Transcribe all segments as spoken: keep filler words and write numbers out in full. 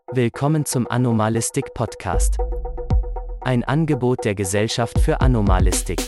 Willkommen zum Anomalistik-Podcast. Ein Angebot der Gesellschaft für Anomalistik.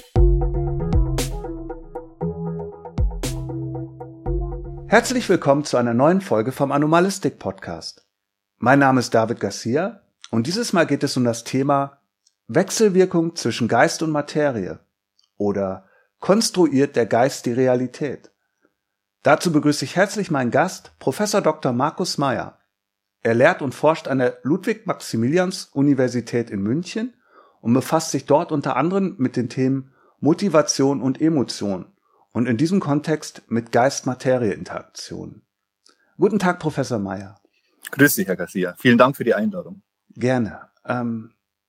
Herzlich willkommen zu einer neuen Folge vom Anomalistik-Podcast. Mein Name ist David Garcia und dieses Mal geht es um das Thema Wechselwirkung zwischen Geist und Materie oder konstruiert der Geist die Realität? Dazu begrüße ich herzlich meinen Gast, Professor Doktor Markus Meyer. Er lehrt und forscht an der Ludwig-Maximilians-Universität in München und befasst sich dort unter anderem mit den Themen Motivation und Emotion und in diesem Kontext mit Geist-Materie-Interaktion. Guten Tag, Professor Meyer. Grüß dich, Herr Garcia. Vielen Dank für die Einladung. Gerne. Ähm,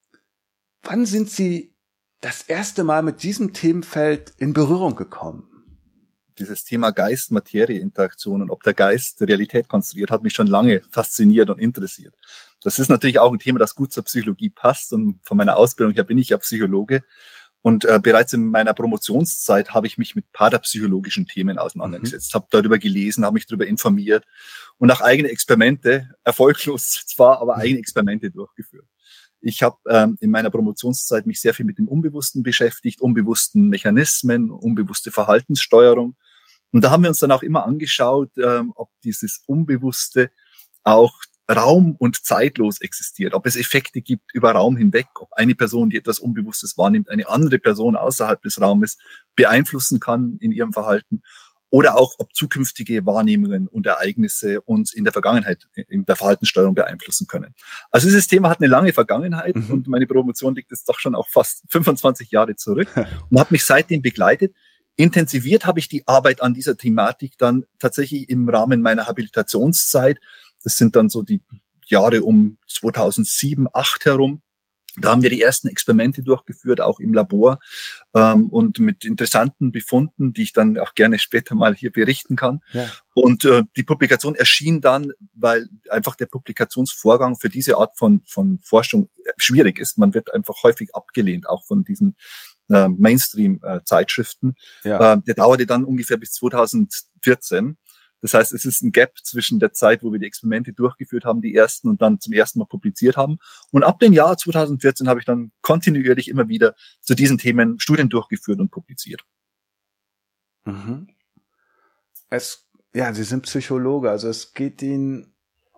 wann sind Sie das erste Mal mit diesem Themenfeld in Berührung gekommen? Dieses Thema Geist-Materie-Interaktion und ob der Geist Realität konstruiert, hat mich schon lange fasziniert und interessiert. Das ist natürlich auch ein Thema, das gut zur Psychologie passt, und von meiner Ausbildung her bin ich ja Psychologe. Und äh, bereits in meiner Promotionszeit habe ich mich mit parapsychologischen Themen auseinandergesetzt, mhm. habe darüber gelesen, habe mich darüber informiert und auch eigene Experimente, erfolglos zwar, aber eigene Experimente durchgeführt. Ich habe ähm, in meiner Promotionszeit mich sehr viel mit dem Unbewussten beschäftigt, unbewussten Mechanismen, unbewusste Verhaltenssteuerung. Und da haben wir uns dann auch immer angeschaut, ähm, ob dieses Unbewusste auch raum- und zeitlos existiert, ob es Effekte gibt über Raum hinweg, ob eine Person, die etwas Unbewusstes wahrnimmt, eine andere Person außerhalb des Raumes beeinflussen kann in ihrem Verhalten. Oder auch, ob zukünftige Wahrnehmungen und Ereignisse uns in der Vergangenheit, in der Verhaltenssteuerung beeinflussen können. Also dieses Thema hat eine lange Vergangenheit mhm. und meine Promotion liegt jetzt doch schon auch fast fünfundzwanzig Jahre zurück und hat mich seitdem begleitet. Intensiviert habe ich die Arbeit an dieser Thematik dann tatsächlich im Rahmen meiner Habilitationszeit. Das sind dann so die Jahre um zweitausendsieben, zweitausendacht herum. Da haben wir die ersten Experimente durchgeführt, auch im Labor, ähm, und mit interessanten Befunden, die ich dann auch gerne später mal hier berichten kann. Ja. Und äh, die Publikation erschien dann, weil einfach der Publikationsvorgang für diese Art von von Forschung schwierig ist. Man wird einfach häufig abgelehnt, auch von diesen äh, Mainstream-Zeitschriften. Ja. Äh, der dauerte dann ungefähr bis zweitausendvierzehn. Das heißt, es ist ein Gap zwischen der Zeit, wo wir die Experimente durchgeführt haben, die ersten, und dann zum ersten Mal publiziert haben. Und ab dem Jahr zweitausendvierzehn habe ich dann kontinuierlich immer wieder zu diesen Themen Studien durchgeführt und publiziert. Mhm. Es, ja, Sie sind Psychologe, also es geht Ihnen,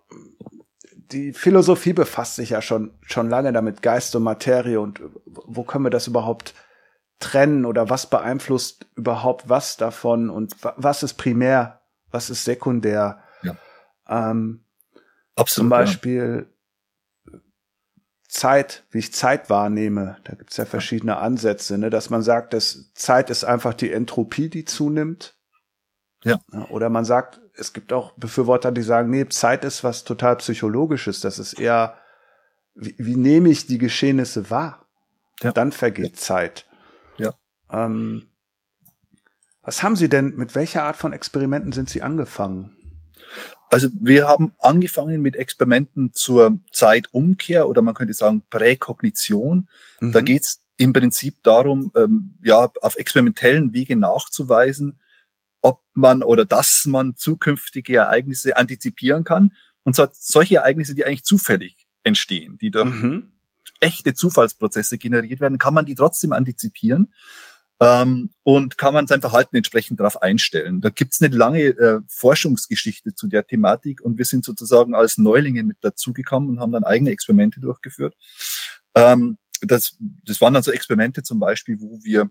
die Philosophie befasst sich ja schon, schon lange damit, Geist und Materie, und wo können wir das überhaupt trennen oder was beeinflusst überhaupt was davon und was ist primär, was ist sekundär? Ja. Ähm, Absolut, zum Beispiel ja. Zeit, wie ich Zeit wahrnehme. Da gibt es ja verschiedene ja. Ansätze, ne? Dass man sagt, dass Zeit ist einfach die Entropie, die zunimmt. Ja. Oder man sagt, es gibt auch Befürworter, die sagen, nee, Zeit ist was total Psychologisches. Das ist eher, wie, wie nehme ich die Geschehnisse wahr? Ja. Dann vergeht ja. Zeit. Ja. Ähm, Was haben Sie denn, mit welcher Art von Experimenten sind Sie angefangen? Also wir haben angefangen mit Experimenten zur Zeitumkehr, oder man könnte sagen Präkognition. Mhm. Da geht es im Prinzip darum, ähm, ja, auf experimentellen Wege nachzuweisen, ob man oder dass man zukünftige Ereignisse antizipieren kann. Und zwar solche Ereignisse, die eigentlich zufällig entstehen, die durch mhm. echte Zufallsprozesse generiert werden, kann man die trotzdem antizipieren. Ähm, und kann man sein Verhalten entsprechend darauf einstellen. Da gibt's eine lange äh, Forschungsgeschichte zu der Thematik, und wir sind sozusagen als Neulinge mit dazugekommen und haben dann eigene Experimente durchgeführt. Ähm, das, das waren dann so Experimente zum Beispiel, wo wir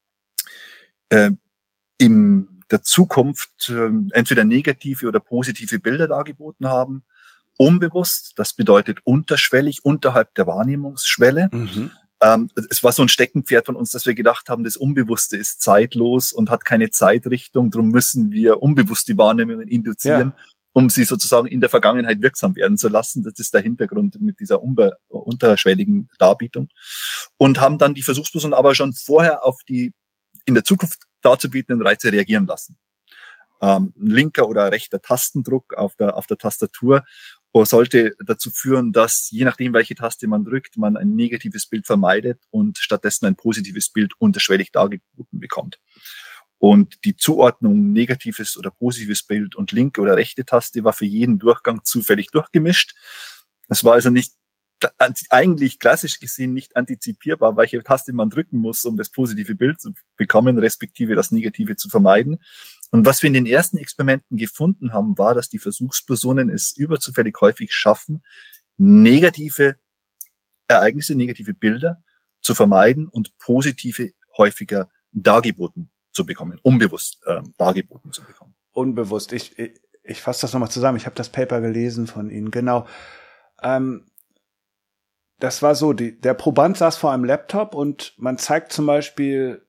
äh, in der Zukunft äh, entweder negative oder positive Bilder dargeboten haben, unbewusst, das bedeutet unterschwellig, unterhalb der Wahrnehmungsschwelle. Mhm. Ähm, es war so ein Steckenpferd von uns, dass wir gedacht haben, das Unbewusste ist zeitlos und hat keine Zeitrichtung. Darum müssen wir unbewusst die Wahrnehmungen induzieren, ja. um sie sozusagen in der Vergangenheit wirksam werden zu lassen. Das ist der Hintergrund mit dieser unbe- unterschwelligen Darbietung. Und haben dann die Versuchspersonen aber schon vorher auf die in der Zukunft darzubietenden Reize reagieren lassen. Ähm, ein linker oder rechter Tastendruck auf der, auf der Tastatur sollte dazu führen, dass je nachdem, welche Taste man drückt, man ein negatives Bild vermeidet und stattdessen ein positives Bild unterschwellig dargeboten bekommt. Und die Zuordnung negatives oder positives Bild und linke oder rechte Taste war für jeden Durchgang zufällig durchgemischt. Es war also nicht eigentlich klassisch gesehen nicht antizipierbar, welche Taste man drücken muss, um das positive Bild zu bekommen, respektive das Negative zu vermeiden. Und was wir in den ersten Experimenten gefunden haben, war, dass die Versuchspersonen es überzufällig häufig schaffen, negative Ereignisse, negative Bilder zu vermeiden und positive häufiger dargeboten zu bekommen, unbewusst äh, dargeboten zu bekommen. Unbewusst. Ich, ich, ich fasse das nochmal zusammen. Ich habe das Paper gelesen von Ihnen. Genau. Ähm, das war so, die, der Proband saß vor einem Laptop und man zeigt zum Beispiel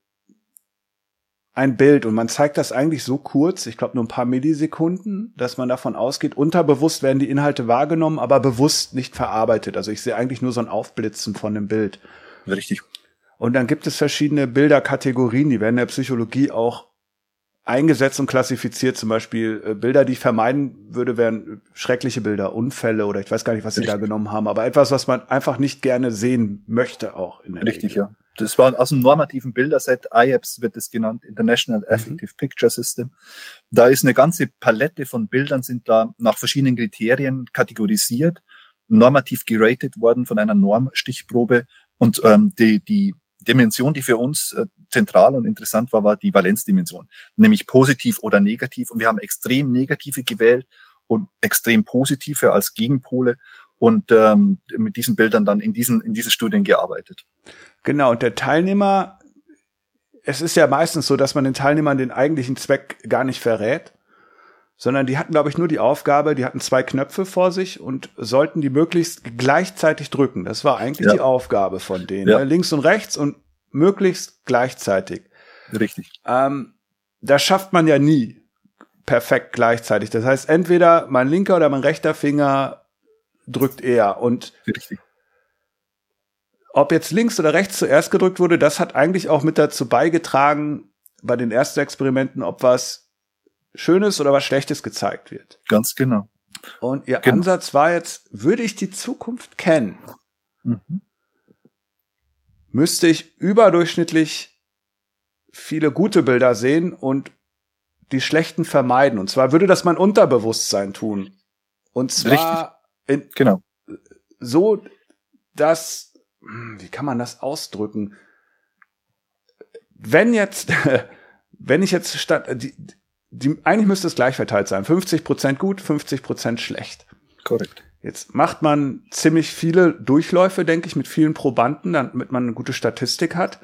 ein Bild und man zeigt das eigentlich so kurz, ich glaube nur ein paar Millisekunden, dass man davon ausgeht, unterbewusst werden die Inhalte wahrgenommen, aber bewusst nicht verarbeitet. Also ich sehe eigentlich nur so ein Aufblitzen von dem Bild. Richtig. Und dann gibt es verschiedene Bilderkategorien, die werden in der Psychologie auch eingesetzt und klassifiziert. Zum Beispiel äh, Bilder, die ich vermeiden würde, wären schreckliche Bilder, Unfälle oder ich weiß gar nicht, was sie da genommen haben, aber etwas, was man einfach nicht gerne sehen möchte auch in der Richtig, Regel. ja. Das war aus dem normativen Bilderset, I A P S wird es genannt, International Affective mhm. Picture System. Da ist eine ganze Palette von Bildern, sind da nach verschiedenen Kriterien kategorisiert, normativ geratet worden von einer Normstichprobe und ähm, die, die Dimension, die für uns äh, zentral und interessant war, war die Valenzdimension, nämlich positiv oder negativ. Und wir haben extrem negative gewählt und extrem positive als Gegenpole und ähm, mit diesen Bildern dann in diesen in diesen Studien gearbeitet. Genau, und der Teilnehmer, es ist ja meistens so, dass man den Teilnehmern den eigentlichen Zweck gar nicht verrät, sondern die hatten, glaube ich, nur die Aufgabe, die hatten zwei Knöpfe vor sich und sollten die möglichst gleichzeitig drücken. Das war eigentlich ja. die Aufgabe von denen. Ja. Links und rechts und möglichst gleichzeitig. Richtig. Ähm, das schafft man ja nie perfekt gleichzeitig. Das heißt, entweder mein linker oder mein rechter Finger drückt eher. Und Richtig. ob jetzt links oder rechts zuerst gedrückt wurde, das hat eigentlich auch mit dazu beigetragen, bei den ersten Experimenten, ob was Schönes oder was Schlechtes gezeigt wird. Ganz genau. Und Ihr genau. Ansatz war jetzt, würde ich die Zukunft kennen, mhm. müsste ich überdurchschnittlich viele gute Bilder sehen und die schlechten vermeiden. Und zwar würde das mein Unterbewusstsein tun. Und zwar in, genau. so, dass, wie kann man das ausdrücken? Wenn jetzt, wenn ich jetzt statt, die, Die, eigentlich müsste es gleich verteilt sein. fünfzig Prozent gut, fünfzig Prozent schlecht. Korrekt. Jetzt macht man ziemlich viele Durchläufe, denke ich, mit vielen Probanden, damit man eine gute Statistik hat.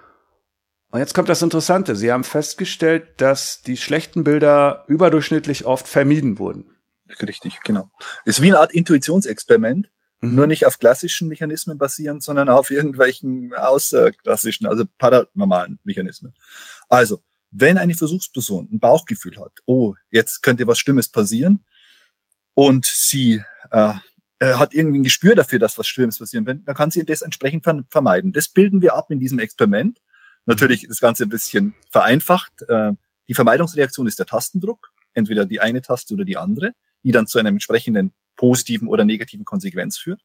Und jetzt kommt das Interessante. Sie haben festgestellt, dass die schlechten Bilder überdurchschnittlich oft vermieden wurden. Richtig, genau. Ist wie eine Art Intuitionsexperiment, mhm. nur nicht auf klassischen Mechanismen basierend, sondern auf irgendwelchen außerklassischen, also paranormalen Mechanismen. Also, wenn eine Versuchsperson ein Bauchgefühl hat, oh, jetzt könnte was Schlimmes passieren und sie äh, hat irgendwie ein Gespür dafür, dass was Schlimmes passieren wird, dann kann sie das entsprechend vermeiden. Das bilden wir ab in diesem Experiment. Natürlich ist das Ganze ein bisschen vereinfacht. Äh, die Vermeidungsreaktion ist der Tastendruck, entweder die eine Taste oder die andere, die dann zu einer entsprechenden positiven oder negativen Konsequenz führt.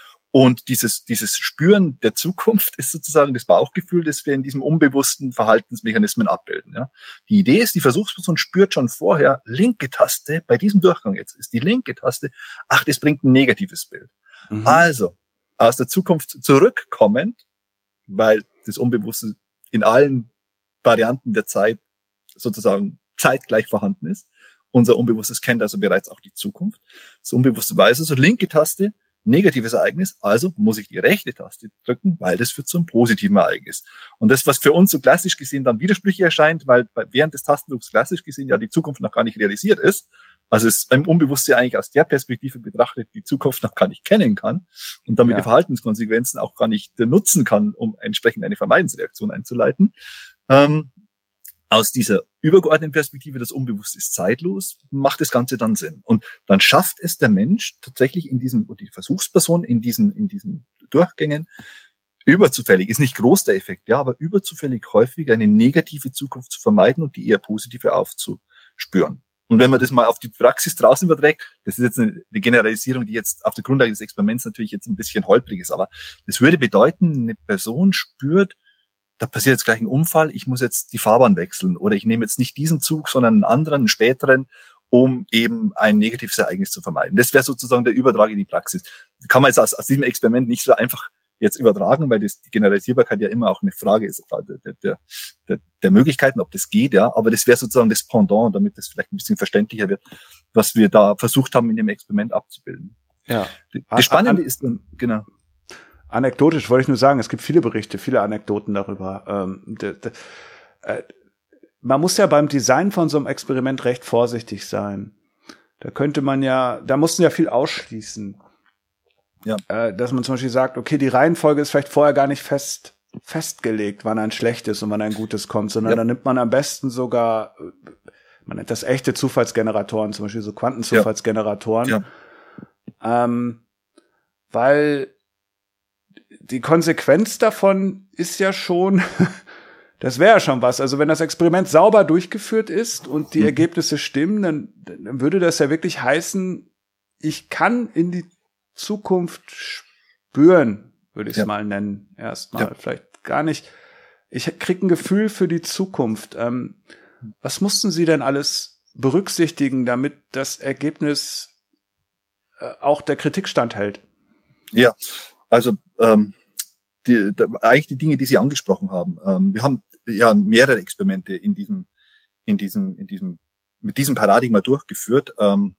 Und dieses, dieses Spüren der Zukunft ist sozusagen das Bauchgefühl, das wir in diesem unbewussten Verhaltensmechanismen abbilden. Ja. Die Idee ist, die Versuchsperson spürt schon vorher, linke Taste, bei diesem Durchgang jetzt ist die linke Taste, ach, das bringt ein negatives Bild. Mhm. Also, aus der Zukunft zurückkommend, weil das Unbewusste in allen Varianten der Zeit sozusagen zeitgleich vorhanden ist. Unser Unbewusstes kennt also bereits auch die Zukunft. Das Unbewusste weiß also, linke Taste, negatives Ereignis, also muss ich die rechte Taste drücken, weil das führt zu einem positiven Ereignis. Und das, was für uns so klassisch gesehen dann widersprüchlich erscheint, weil während des Tastendrucks klassisch gesehen ja die Zukunft noch gar nicht realisiert ist, also es im Unbewusstsein eigentlich aus der Perspektive betrachtet die Zukunft noch gar nicht kennen kann und damit ja. die Verhaltenskonsequenzen auch gar nicht nutzen kann, um entsprechend eine Vermeidensreaktion einzuleiten. Ähm, aus dieser übergeordneten Perspektive, das Unbewusste ist zeitlos, macht das Ganze dann Sinn. Und dann schafft es der Mensch tatsächlich in diesen, und die Versuchsperson in diesen, in diesen Durchgängen, überzufällig, ist nicht groß der Effekt, ja, aber überzufällig häufig eine negative Zukunft zu vermeiden und die eher positive aufzuspüren. Und wenn man das mal auf die Praxis draußen überträgt, das ist jetzt eine Generalisierung, die jetzt auf der Grundlage des Experiments natürlich jetzt ein bisschen holprig ist, aber das würde bedeuten, eine Person spürt, da passiert jetzt gleich ein Unfall, ich muss jetzt die Fahrbahn wechseln oder ich nehme jetzt nicht diesen Zug, sondern einen anderen, einen späteren, um eben ein negatives Ereignis zu vermeiden. Das wäre sozusagen der Übertrag in die Praxis. kann man jetzt aus, aus diesem Experiment nicht so einfach jetzt übertragen, weil das, die Generalisierbarkeit ja immer auch eine Frage ist der, der, der, der Möglichkeiten, ob das geht, ja. Aber das wäre sozusagen das Pendant, damit das vielleicht ein bisschen verständlicher wird, was wir da versucht haben, in dem Experiment abzubilden. Ja. Das Spannende ist dann, genau. Anekdotisch wollte ich nur sagen, es gibt viele Berichte, viele Anekdoten darüber. Ähm, de, de, äh, man muss ja beim Design von so einem Experiment recht vorsichtig sein. Da könnte man ja, da mussten ja viel ausschließen. Ja. Äh, dass man zum Beispiel sagt, okay, die Reihenfolge ist vielleicht vorher gar nicht fest festgelegt, wann ein schlechtes und wann ein gutes kommt, sondern ja. dann nimmt man am besten sogar, man nennt das echte Zufallsgeneratoren, zum Beispiel so Quantenzufallsgeneratoren, ja. ähm, weil die Konsequenz davon ist ja schon, das wäre ja schon was. Also wenn das Experiment sauber durchgeführt ist und die mhm. Ergebnisse stimmen, dann, dann würde das ja wirklich heißen, ich kann in die Zukunft spüren, würde ich es ja. mal nennen, erstmal. Ja. Vielleicht gar nicht. Ich kriege ein Gefühl für die Zukunft. Ähm, was mussten Sie denn alles berücksichtigen, damit das Ergebnis äh, auch der Kritik standhält? Ja, also ähm, die, da, eigentlich die Dinge, die Sie angesprochen haben. Ähm, wir haben ja mehrere Experimente in diesem, in diesem, in diesem, mit diesem Paradigma durchgeführt. Ähm,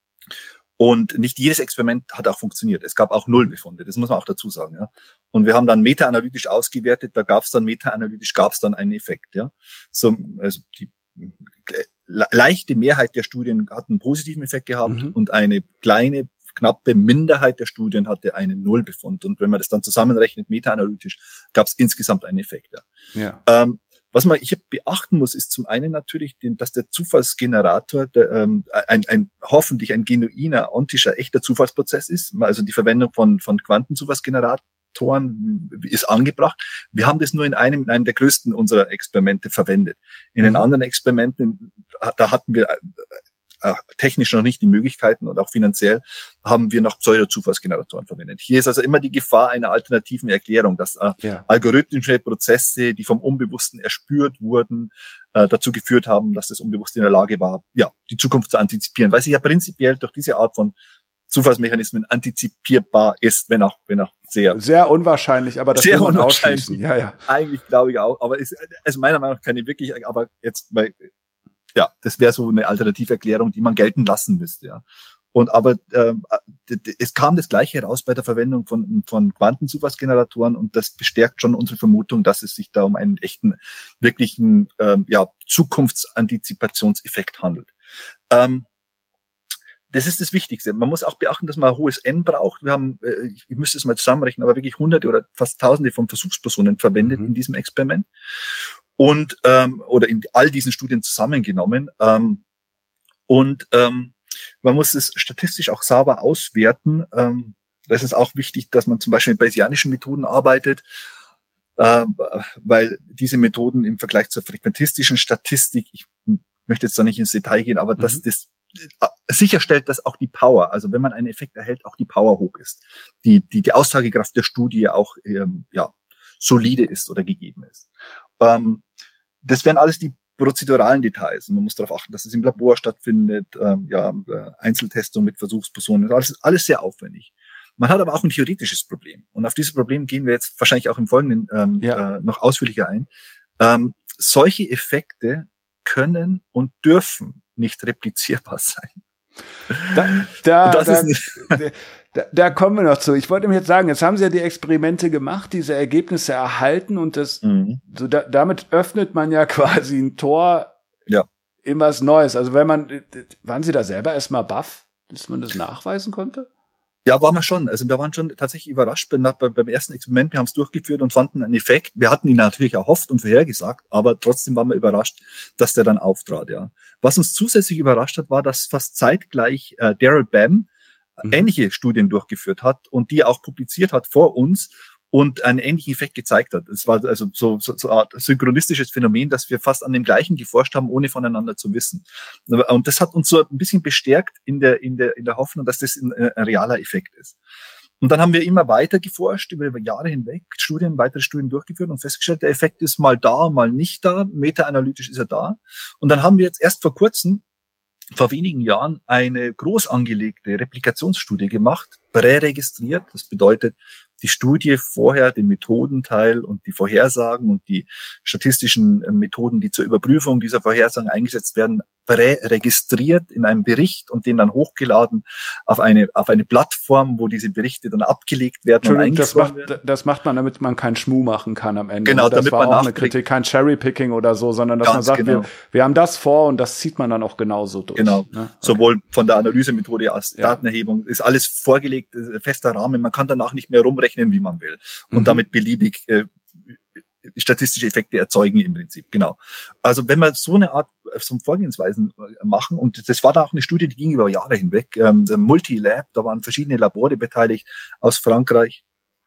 Und nicht jedes Experiment hat auch funktioniert. Es gab auch Nullbefunde, das muss man auch dazu sagen. Ja. Und wir haben dann meta-analytisch ausgewertet, da gab es dann meta-analytisch gab es dann einen Effekt. Ja. So, also die le- leichte Mehrheit der Studien hat einen positiven Effekt gehabt mhm. und eine kleine, knappe Minderheit der Studien hatte einen Nullbefund. Und wenn man das dann zusammenrechnet, meta-analytisch, gab es insgesamt einen Effekt. Ja. Ja. Ähm, Was man hier beachten muss, ist zum einen natürlich, dass der Zufallsgenerator der, ähm, ein, ein hoffentlich ein genuiner, ontischer, echter Zufallsprozess ist. Also die Verwendung von, von Quantenzufallsgeneratoren ist angebracht. Wir haben das nur in einem, in einem der größten unserer Experimente verwendet. In den anderen Experimenten, da hatten wir äh, technisch noch nicht die Möglichkeiten und auch finanziell haben wir noch Pseudo-Zufallsgeneratoren verwendet. Hier ist also immer die Gefahr einer alternativen Erklärung, dass äh, ja. algorithmische Prozesse, die vom Unbewussten erspürt wurden, äh, dazu geführt haben, dass das Unbewusste in der Lage war, ja, die Zukunft zu antizipieren, weil sie ja prinzipiell durch diese Art von Zufallsmechanismen antizipierbar ist, wenn auch, wenn auch sehr, sehr unwahrscheinlich, aber das sehr kann man unwahrscheinlich. ausschließen. Ja, ja. Eigentlich glaube ich auch, aber es ist also meiner Meinung nach keine wirklich, aber jetzt bei ja, das wäre so eine Alternativerklärung, die man gelten lassen müsste, ja. Und aber ähm, es kam das Gleiche heraus bei der Verwendung von von Quantenzufallsgeneratoren und das bestärkt schon unsere Vermutung, dass es sich da um einen echten, wirklichen ähm, ja Zukunftsantizipationseffekt handelt. Ähm, Das ist das Wichtigste. Man muss auch beachten, dass man ein hohes N braucht. Wir haben, ich müsste es mal zusammenrechnen, aber wirklich Hunderte oder fast Tausende von Versuchspersonen verwendet mhm. in diesem Experiment. Und ähm, oder in all diesen Studien zusammengenommen. Ähm, und ähm, man muss es statistisch auch sauber auswerten. Ähm, das ist auch wichtig, dass man zum Beispiel mit bayesianischen Methoden arbeitet, äh, weil diese Methoden im Vergleich zur frequentistischen Statistik, ich möchte jetzt da nicht ins Detail gehen, aber mhm. dass das sicherstellt, dass auch die Power, also wenn man einen Effekt erhält, auch die Power hoch ist, die die die Aussagekraft der Studie auch ähm, ja solide ist oder gegeben ist. Ähm, das wären alles die prozeduralen Details. Und man muss darauf achten, dass es im Labor stattfindet, ähm, ja Einzeltestung mit Versuchspersonen, alles alles sehr aufwendig. Man hat aber auch ein theoretisches Problem. Und auf dieses Problem gehen wir jetzt wahrscheinlich auch im Folgenden ähm, ja. äh, noch ausführlicher ein. Ähm, solche Effekte können und dürfen nicht replizierbar sein. Da, da, das da, ist nicht da, da kommen wir noch zu. Ich wollte mir jetzt sagen, jetzt haben Sie ja die Experimente gemacht, diese Ergebnisse erhalten und das, mhm. so da, damit öffnet man ja quasi ein Tor ja. in was Neues. Also wenn man, waren Sie da selber erstmal baff, dass man das nachweisen konnte? Ja, waren wir schon. Also wir waren schon tatsächlich überrascht beim, beim ersten Experiment. Wir haben es durchgeführt und fanden einen Effekt. Wir hatten ihn natürlich erhofft und vorhergesagt, aber trotzdem waren wir überrascht, dass der dann auftrat. Ja. Was uns zusätzlich überrascht hat, war, dass fast zeitgleich äh, Daryl Bem mhm. ähnliche Studien durchgeführt hat und die auch publiziert hat vor uns und einen ähnlichen Effekt gezeigt hat. Es war also so, so, so eine Art synchronistisches Phänomen, dass wir fast an dem gleichen geforscht haben, ohne voneinander zu wissen. Und das hat uns so ein bisschen bestärkt in der, in der, in der Hoffnung, dass das ein, ein realer Effekt ist. Und dann haben wir immer weiter geforscht, über Jahre hinweg, Studien, weitere Studien durchgeführt und festgestellt, der Effekt ist mal da, mal nicht da, meta-analytisch ist er da. Und dann haben wir jetzt erst vor kurzem vor wenigen Jahren eine groß angelegte Replikationsstudie gemacht, präregistriert. Das bedeutet, die Studie vorher, den Methodenteil und die Vorhersagen und die statistischen Methoden, die zur Überprüfung dieser Vorhersagen eingesetzt werden, präregistriert in einem Bericht und den dann hochgeladen auf eine auf eine Plattform, wo diese Berichte dann abgelegt werden und das macht, werden. Das macht man, damit man keinen Schmuh machen kann am Ende. Genau, das damit war man auch eine Kritik, kein Cherrypicking oder so, sondern dass Ganz man sagt, genau. wir, wir haben das vor und das zieht man dann auch genauso durch. Genau, ne? Okay. Sowohl von der Analysemethode als Ja. Datenerhebung ist alles vorgelegt, fester Rahmen. Man kann danach nicht mehr rumrechnen, wie man will und Mhm. damit beliebig äh, statistische Effekte erzeugen im Prinzip, genau. Also wenn wir so eine Art so Vorgehensweisen machen, und das war da auch eine Studie, die ging über Jahre hinweg, ähm, Multilab, da waren verschiedene Labore beteiligt aus Frankreich,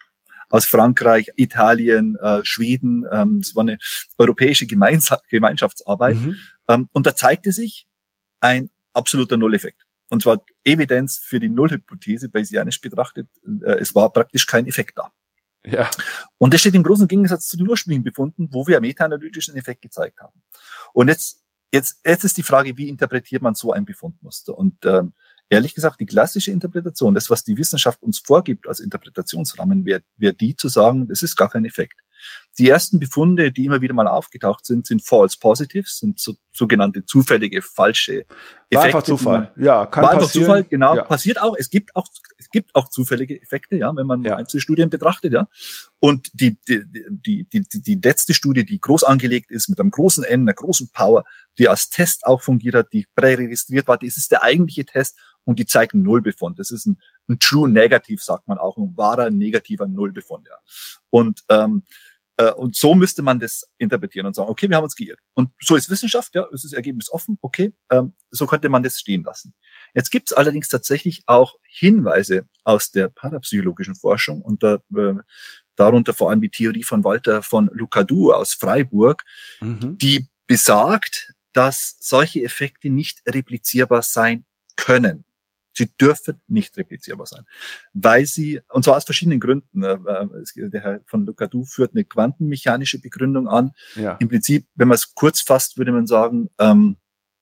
aus Frankreich, Italien, äh, Schweden, ähm, das war eine europäische Gemeins- Gemeinschaftsarbeit, Mhm. ähm, und da zeigte sich ein absoluter Nulleffekt. Und zwar Evidenz für die Nullhypothese bayesianisch betrachtet, äh, es war praktisch kein Effekt da. Ja. Und das steht im großen Gegensatz zu den ursprünglichen Befunden, wo wir meta-analytischen Effekt gezeigt haben. Und jetzt, jetzt, jetzt ist die Frage, wie interpretiert man so ein Befundmuster? Und ähm, ehrlich gesagt, die klassische Interpretation, das, was die Wissenschaft uns vorgibt als Interpretationsrahmen, wäre wär die zu sagen, das ist gar kein Effekt. Die ersten Befunde, die immer wieder mal aufgetaucht sind, sind False Positives, sind so, sogenannte zufällige, falsche Effekte. War einfach Zufall. Ja, kann War einfach passieren. Zufall, genau. Ja. Passiert auch. Es gibt auch, es gibt auch zufällige Effekte, ja, wenn man Ja. Einzelstudien betrachtet, ja. Und die, die, die, die, die, die letzte Studie, die groß angelegt ist, mit einem großen N, einer großen Power, die als Test auch fungiert hat, die präregistriert war, das ist der eigentliche Test und die zeigt einen Nullbefund. Das ist ein, ein True Negative, sagt man auch, ein wahrer negativer Nullbefund, ja. Und, ähm, Und so müsste man das interpretieren und sagen, okay, wir haben uns geirrt. Und so ist Wissenschaft, ja, es ist Ergebnis offen, okay, ähm, so könnte man das stehen lassen. Jetzt gibt es allerdings tatsächlich auch Hinweise aus der parapsychologischen Forschung und da, äh, darunter vor allem die Theorie von Walter von Lucadou aus Freiburg, Mhm. die besagt, dass solche Effekte nicht replizierbar sein können. Sie dürfen nicht replizierbar sein, weil sie, und zwar aus verschiedenen Gründen, äh, der Herr von Lucadou führt eine quantenmechanische Begründung an. Ja. Im Prinzip, wenn man es kurz fasst, würde man sagen, ähm,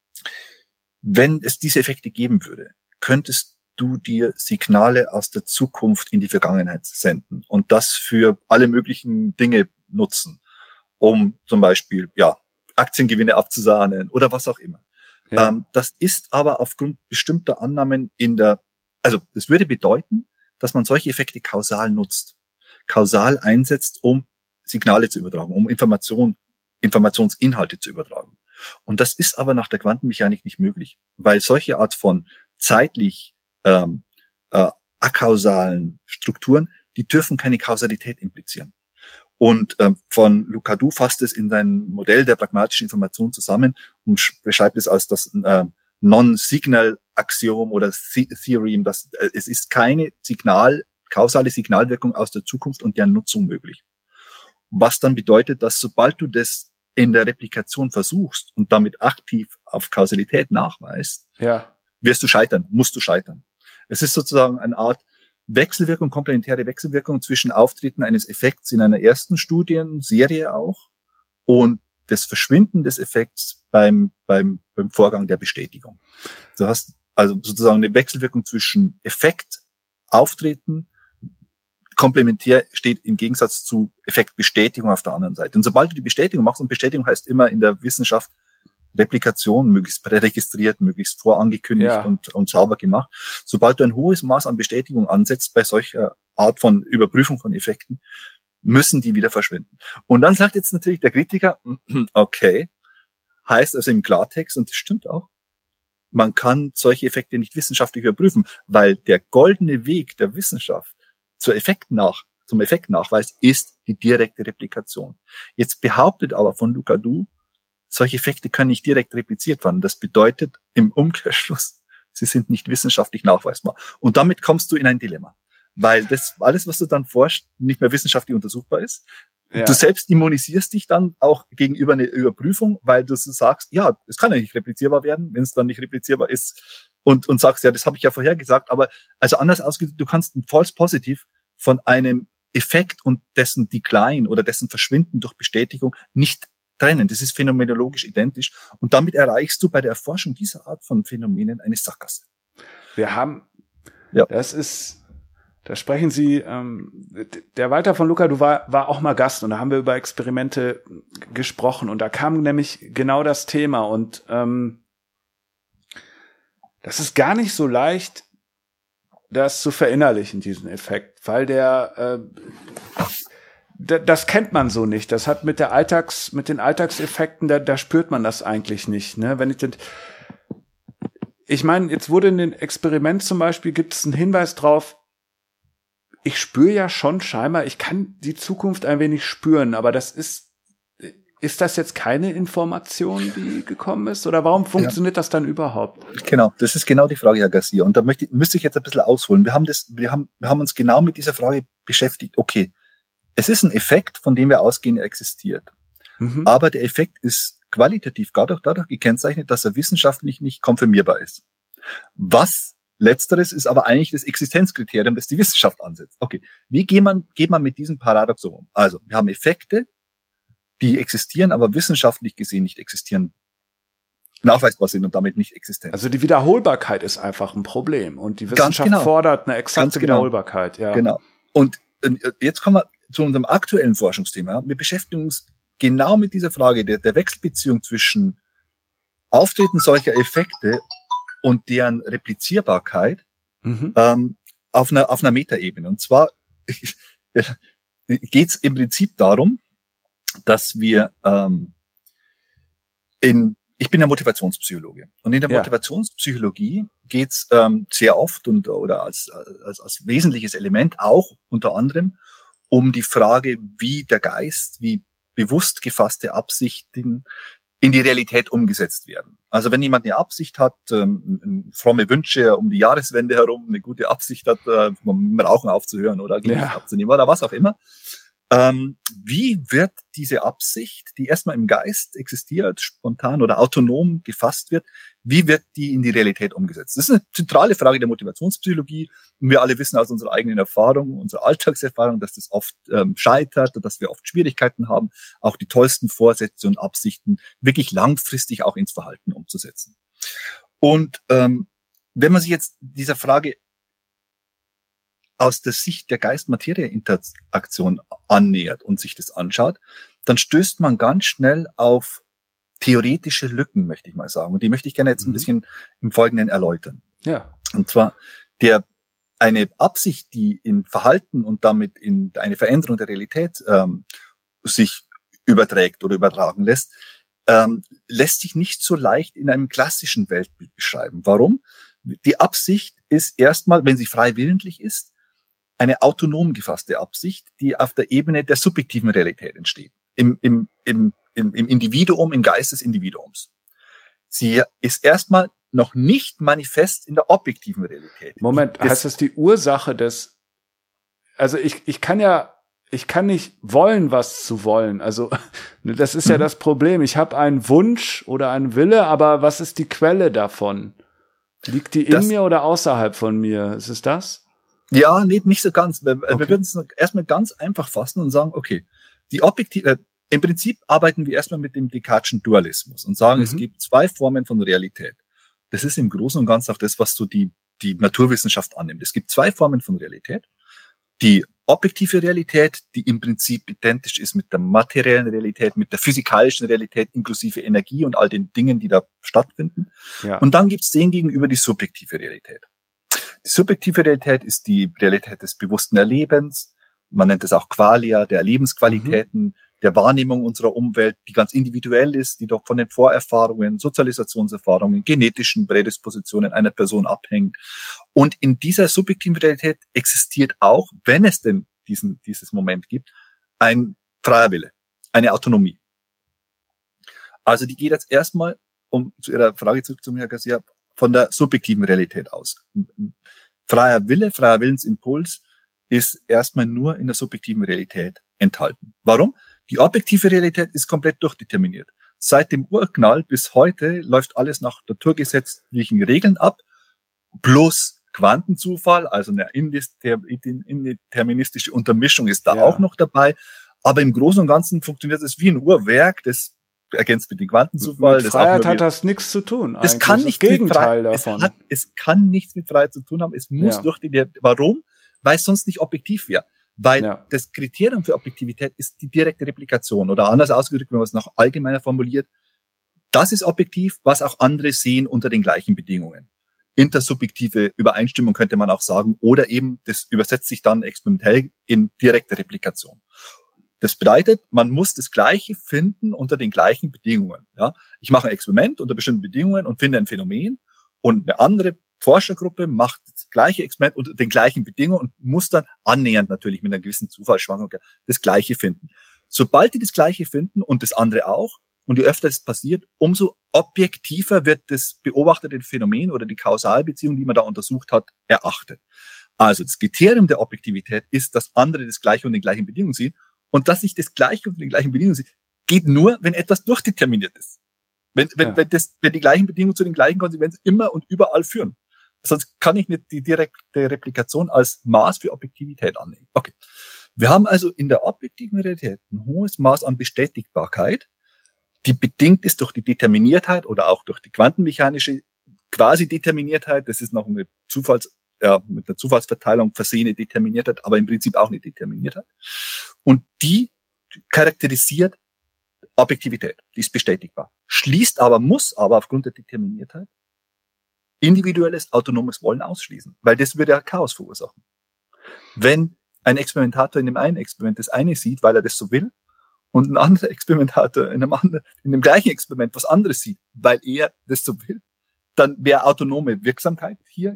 wenn es diese Effekte geben würde, könntest du dir Signale aus der Zukunft in die Vergangenheit senden und das für alle möglichen Dinge nutzen, um zum Beispiel, ja, Aktiengewinne abzusahnen oder was auch immer. Ja. Ähm, das ist aber aufgrund bestimmter Annahmen in der, also das würde bedeuten, dass man solche Effekte kausal nutzt, kausal einsetzt, um Signale zu übertragen, um Information, Informationsinhalte zu übertragen. Und das ist aber nach der Quantenmechanik nicht möglich, weil solche Art von zeitlich ähm, äh, akausalen Strukturen, die dürfen keine Kausalität implizieren. Und ähm, von Lucadou fasst es in sein Modell der pragmatischen Information zusammen und beschreibt es als das äh, Non-Signal-Axiom oder Theorem. Das, äh, es ist keine Signal, kausale Signalwirkung aus der Zukunft und deren Nutzung möglich. Was dann bedeutet, dass sobald du das in der Replikation versuchst und damit aktiv auf Kausalität nachweist, Ja. wirst du scheitern, musst du scheitern. Es ist sozusagen eine Art Wechselwirkung, komplementäre Wechselwirkung zwischen Auftreten eines Effekts in einer ersten Studienserie auch und das Verschwinden des Effekts beim, beim, beim Vorgang der Bestätigung. Du hast also sozusagen eine Wechselwirkung zwischen Effekt, Auftreten, komplementär steht im Gegensatz zu Effektbestätigung auf der anderen Seite. Und sobald du die Bestätigung machst, und Bestätigung heißt immer in der Wissenschaft Replikation, möglichst präregistriert, möglichst vorangekündigt Ja. und, und sauber gemacht. Sobald du ein hohes Maß an Bestätigung ansetzt bei solcher Art von Überprüfung von Effekten, müssen die wieder verschwinden. Und dann sagt jetzt natürlich der Kritiker, okay, heißt also im Klartext, und das stimmt auch, man kann solche Effekte nicht wissenschaftlich überprüfen, weil der goldene Weg der Wissenschaft zur Effekt nach, zum Effektnachweis ist die direkte Replikation. Jetzt behauptet aber von Lucadou, solche Effekte können nicht direkt repliziert werden. Das bedeutet im Umkehrschluss, sie sind nicht wissenschaftlich nachweisbar. Und damit kommst du in ein Dilemma, weil das alles, was du dann forschst, nicht mehr wissenschaftlich untersuchbar ist. Ja. Du selbst immunisierst dich dann auch gegenüber einer Überprüfung, weil du so sagst, ja, es kann ja nicht replizierbar werden, wenn es dann nicht replizierbar ist. Und, und sagst, ja, das habe ich ja vorher gesagt. Aber also anders ausgedrückt, du kannst ein False Positive von einem Effekt und dessen Decline oder dessen Verschwinden durch Bestätigung nicht trennen. Das ist phänomenologisch identisch. Und damit erreichst du bei der Erforschung dieser Art von Phänomenen eine Sackgasse. Wir haben, ja. das ist, da sprechen Sie, ähm, der Walter von Lucca, du war, war auch mal Gast und da haben wir über Experimente gesprochen und da kam nämlich genau das Thema und ähm, das ist gar nicht so leicht, das zu verinnerlichen, diesen Effekt, weil der, äh, d- das kennt man so nicht. Das hat mit der Alltags, mit den Alltagseffekten, da, da spürt man das eigentlich nicht. Ne? Wenn ich den, ich meine, jetzt wurde in dem Experiment zum Beispiel gibt es einen Hinweis drauf. Ich spüre ja schon scheinbar, ich kann die Zukunft ein wenig spüren, aber das ist Ist das jetzt keine Information, die gekommen ist? Oder warum funktioniert ja. das dann überhaupt? Genau, das ist genau die Frage, Herr Garcia. Und da möchte, müsste ich jetzt ein bisschen ausholen. Wir haben das, wir haben, wir haben uns genau mit dieser Frage beschäftigt. Okay, es ist ein Effekt, von dem wir ausgehen, er existiert. Mhm. Aber der Effekt ist qualitativ dadurch, dadurch gekennzeichnet, dass er wissenschaftlich nicht konfirmierbar ist. Was Letzteres ist aber eigentlich das Existenzkriterium, das die Wissenschaft ansetzt. Okay, wie geht man, geht man mit diesem Paradoxon um? Also, wir haben Effekte, die existieren, aber wissenschaftlich gesehen nicht existieren, nachweisbar sind und damit nicht existent. Also die Wiederholbarkeit ist einfach ein Problem und die Wissenschaft genau. fordert eine exakte genau. Wiederholbarkeit. Ja. Genau. Und jetzt kommen wir zu unserem aktuellen Forschungsthema. Wir beschäftigen uns genau mit dieser Frage der, der Wechselbeziehung zwischen Auftreten solcher Effekte und deren Replizierbarkeit mhm. ähm, auf einer, auf einer Metaebene. Und zwar geht es im Prinzip darum, dass wir ähm, in, ich bin ja Motivationspsychologe und in der ja. Motivationspsychologie geht's ähm, sehr oft und oder als, als als wesentliches Element auch unter anderem um die Frage, wie der Geist, wie bewusst gefasste Absichten in die Realität umgesetzt werden. Also wenn jemand eine Absicht hat, ähm, fromme Wünsche um die Jahreswende herum, eine gute Absicht hat, äh, mit Rauchen aufzuhören oder Gift ja. abzunehmen oder was auch immer. Ähm, wie wird diese Absicht, die erstmal im Geist existiert, spontan oder autonom gefasst wird, wie wird die in die Realität umgesetzt? Das ist eine zentrale Frage der Motivationspsychologie. Und wir alle wissen aus unserer eigenen Erfahrung, unserer Alltagserfahrung, dass das oft ähm, scheitert und dass wir oft Schwierigkeiten haben, auch die tollsten Vorsätze und Absichten wirklich langfristig auch ins Verhalten umzusetzen. Und ähm, wenn man sich jetzt dieser Frage aus der Sicht der Geist-Materie-Interaktion annähert und sich das anschaut, dann stößt man ganz schnell auf theoretische Lücken, möchte ich mal sagen. Und die möchte ich gerne jetzt ein bisschen im Folgenden erläutern. Ja. Und zwar der eine Absicht, die in Verhalten und damit in eine Veränderung der Realität ähm, sich überträgt oder übertragen lässt, ähm, lässt sich nicht so leicht in einem klassischen Weltbild beschreiben. Warum? Die Absicht ist erstmal, wenn sie frei willentlich ist, eine autonom gefasste Absicht, die auf der Ebene der subjektiven Realität entsteht. Im, im, im, im, im Individuum, im Geist des Individuums. Sie ist erstmal noch nicht manifest in der objektiven Realität. Moment, das heißt das die Ursache des, also ich, ich kann ja, ich kann nicht wollen, was zu wollen. Also das ist mhm. ja das Problem. Ich habe einen Wunsch oder einen Wille, aber was ist die Quelle davon? Liegt die in das, mir oder außerhalb von mir? Ist es das? Ja, nee, nicht so ganz. Wir, okay. wir würden es erstmal ganz einfach fassen und sagen, okay, die objektive, äh, im Prinzip arbeiten wir erstmal mit dem Descartes'schen Dualismus und sagen, mhm. es gibt zwei Formen von Realität. Das ist im Großen und Ganzen auch das, was so die, die Naturwissenschaft annimmt. Es gibt zwei Formen von Realität. Die objektive Realität, die im Prinzip identisch ist mit der materiellen Realität, mit der physikalischen Realität, inklusive Energie und all den Dingen, die da stattfinden. Ja. Und dann gibt es den gegenüber die subjektive Realität. Die subjektive Realität ist die Realität des bewussten Erlebens. Man nennt es auch Qualia, der Lebensqualitäten, mhm. der Wahrnehmung unserer Umwelt, die ganz individuell ist, die doch von den Vorerfahrungen, Sozialisationserfahrungen, genetischen Prädispositionen einer Person abhängt. Und in dieser subjektiven Realität existiert auch, wenn es denn diesen, dieses Moment gibt, ein freier Wille, eine Autonomie. Also die geht jetzt erstmal, um zu Ihrer Frage zurückzukommen, Herr Garcia, von der subjektiven Realität aus. Freier Wille, freier Willensimpuls ist erstmal nur in der subjektiven Realität enthalten. Warum? Die objektive Realität ist komplett durchdeterminiert. Seit dem Urknall bis heute läuft alles nach naturgesetzlichen Regeln ab, plus Quantenzufall, also eine indeterministische Untermischung ist da ja. auch noch dabei. Aber im Großen und Ganzen funktioniert es wie ein Uhrwerk, das ergänzt mit dem Quantenzufall. Mit das Freiheit auch nur hat das nichts zu tun. Es kann nichts das Gegenteil mit Freiheit, davon. Es, hat, es kann nichts mit Freiheit zu tun haben. Es muss Ja. durch die, warum? Weil es sonst nicht objektiv wäre. Weil Ja. das Kriterium für Objektivität ist die direkte Replikation. Oder anders ausgedrückt, wenn man es noch allgemeiner formuliert, das ist objektiv, was auch andere sehen unter den gleichen Bedingungen. Intersubjektive Übereinstimmung könnte man auch sagen. Oder eben, das übersetzt sich dann experimentell in direkte Replikation. Das bedeutet, man muss das Gleiche finden unter den gleichen Bedingungen. Ja, ich mache ein Experiment unter bestimmten Bedingungen und finde ein Phänomen, und eine andere Forschergruppe macht das gleiche Experiment unter den gleichen Bedingungen und muss dann annähernd natürlich mit einer gewissen Zufallsschwankung das Gleiche finden. Sobald die das Gleiche finden und das andere auch, und je öfter das passiert, umso objektiver wird das beobachtete Phänomen oder die Kausalbeziehung, die man da untersucht hat, erachtet. Also das Kriterium der Objektivität ist, dass andere das Gleiche unter den gleichen Bedingungen sehen. Und dass ich das Gleiche unter den gleichen Bedingungen sehe, geht nur, wenn etwas durchdeterminiert ist. Wenn, wenn, Ja. wenn, das, wenn die gleichen Bedingungen zu den gleichen Konsequenzen immer und überall führen. Sonst kann ich nicht die direkte Replikation als Maß für Objektivität annehmen. Okay. Wir haben also in der objektiven Realität ein hohes Maß an Bestätigbarkeit, die bedingt ist durch die Determiniertheit oder auch durch die quantenmechanische Quasi-Determiniertheit. Das ist noch eine Zufalls ja, mit einer Zufallsverteilung versehene Determiniertheit, aber im Prinzip auch eine Determiniertheit. Und die charakterisiert Objektivität, die ist bestätigbar. Schließt aber, muss aber aufgrund der Determiniertheit individuelles, autonomes Wollen ausschließen, weil das würde ja Chaos verursachen. Wenn ein Experimentator in dem einen Experiment das eine sieht, weil er das so will, und ein anderer Experimentator in einem anderen, in dem gleichen Experiment was anderes sieht, weil er das so will, dann wäre autonome Wirksamkeit hier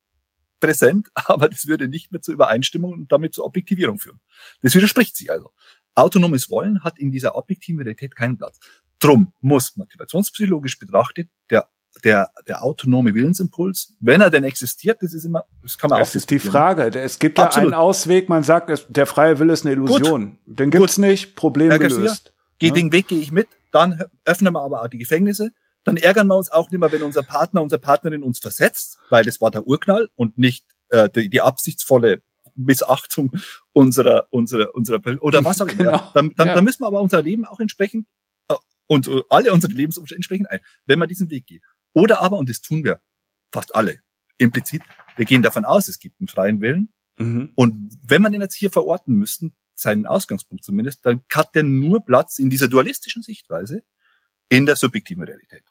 präsent, aber das würde nicht mehr zur Übereinstimmung und damit zur Objektivierung führen. Das widerspricht sich also. Autonomes Wollen hat in dieser objektiven Realität keinen Platz. Drum muss motivationspsychologisch betrachtet der, der, der autonome Willensimpuls, wenn er denn existiert, das ist immer, das kann man auch Das ist die Frage. Es gibt ja Absolut. einen Ausweg, man sagt, es, der freie Wille ist eine Illusion. Gut. Den gibt's Gut. nicht, Problem Herr gelöst. Garcia, geh ja? den Weg gehe ich mit, dann öffnen wir aber auch die Gefängnisse. Dann ärgern wir uns auch nicht mehr, wenn unser Partner, unsere Partnerin uns versetzt, weil das war der Urknall und nicht äh, die, die absichtsvolle Missachtung unserer, unserer, unserer, oder was auch immer. Genau. Dann, dann, ja. dann müssen wir aber unser Leben auch entsprechend äh, und äh, alle unsere Lebensumstände entsprechend ein, wenn wir diesen Weg gehen. Oder aber, und das tun wir fast alle, implizit, wir gehen davon aus, es gibt einen freien Willen. Mhm. Und wenn man den jetzt hier verorten müssten, seinen Ausgangspunkt zumindest, dann hat der nur Platz in dieser dualistischen Sichtweise in der subjektiven Realität.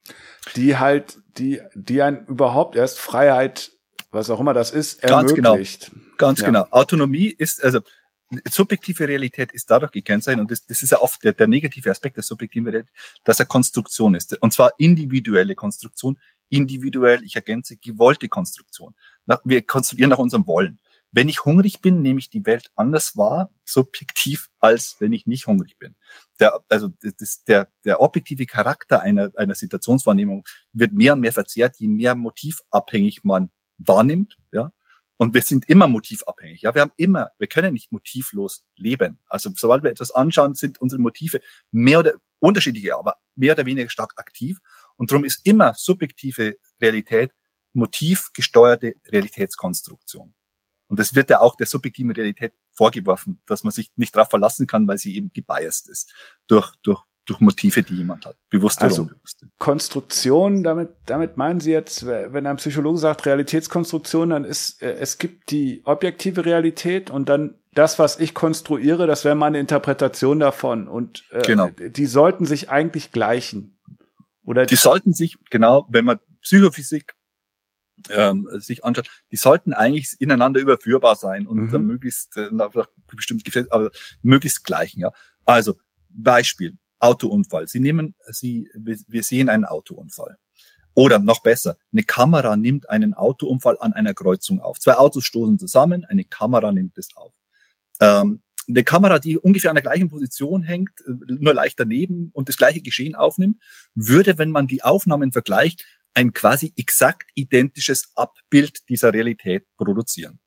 Die halt, die, die einen überhaupt erst Freiheit, was auch immer das ist, Ganz ermöglicht. Genau. Ganz ja. genau. Autonomie ist, also subjektive Realität ist dadurch gekennzeichnet, und das, das ist ja oft der, der negative Aspekt der subjektiven Realität, dass er Konstruktion ist. Und zwar individuelle Konstruktion, individuell, ich ergänze, gewollte Konstruktion. Wir konstruieren nach unserem Wollen. Wenn ich hungrig bin, nehme ich die Welt anders wahr, subjektiv, als wenn ich nicht hungrig bin. Der, also das, der, der objektive Charakter einer, einer Situationswahrnehmung wird mehr und mehr verzerrt, je mehr motivabhängig man wahrnimmt. Ja, und wir sind immer motivabhängig. Ja, wir haben immer, wir können nicht motivlos leben. Also sobald wir etwas anschauen, sind unsere Motive mehr oder unterschiedliche, aber mehr oder weniger stark aktiv. Und darum ist immer subjektive Realität motivgesteuerte Realitätskonstruktion. Und das wird ja auch der subjektiven Realität vorgeworfen, dass man sich nicht darauf verlassen kann, weil sie eben gebiased ist durch, durch, durch Motive, die jemand hat. Bewusste also, oder unbewusste. Konstruktion, damit, damit meinen Sie jetzt, wenn ein Psychologe sagt Realitätskonstruktion, dann ist, es gibt die objektive Realität und dann das, was ich konstruiere, das wäre meine Interpretation davon. Und äh, genau. die sollten sich eigentlich gleichen. Oder die sollten sich, genau, wenn man Psychophysik ähm, sich anschaut, die sollten eigentlich ineinander überführbar sein und mhm. dann möglichst äh, bestimmt gefällt, aber möglichst gleichen. Ja. Also Beispiel Autounfall. Sie nehmen, Sie, wir sehen einen Autounfall. Oder noch besser, eine Kamera nimmt einen Autounfall an einer Kreuzung auf. Zwei Autos stoßen zusammen, eine Kamera nimmt es auf. Ähm, eine Kamera, die ungefähr an der gleichen Position hängt, nur leicht daneben und das gleiche Geschehen aufnimmt, würde, wenn man die Aufnahmen vergleicht, ein quasi exakt identisches Abbild dieser Realität produzieren.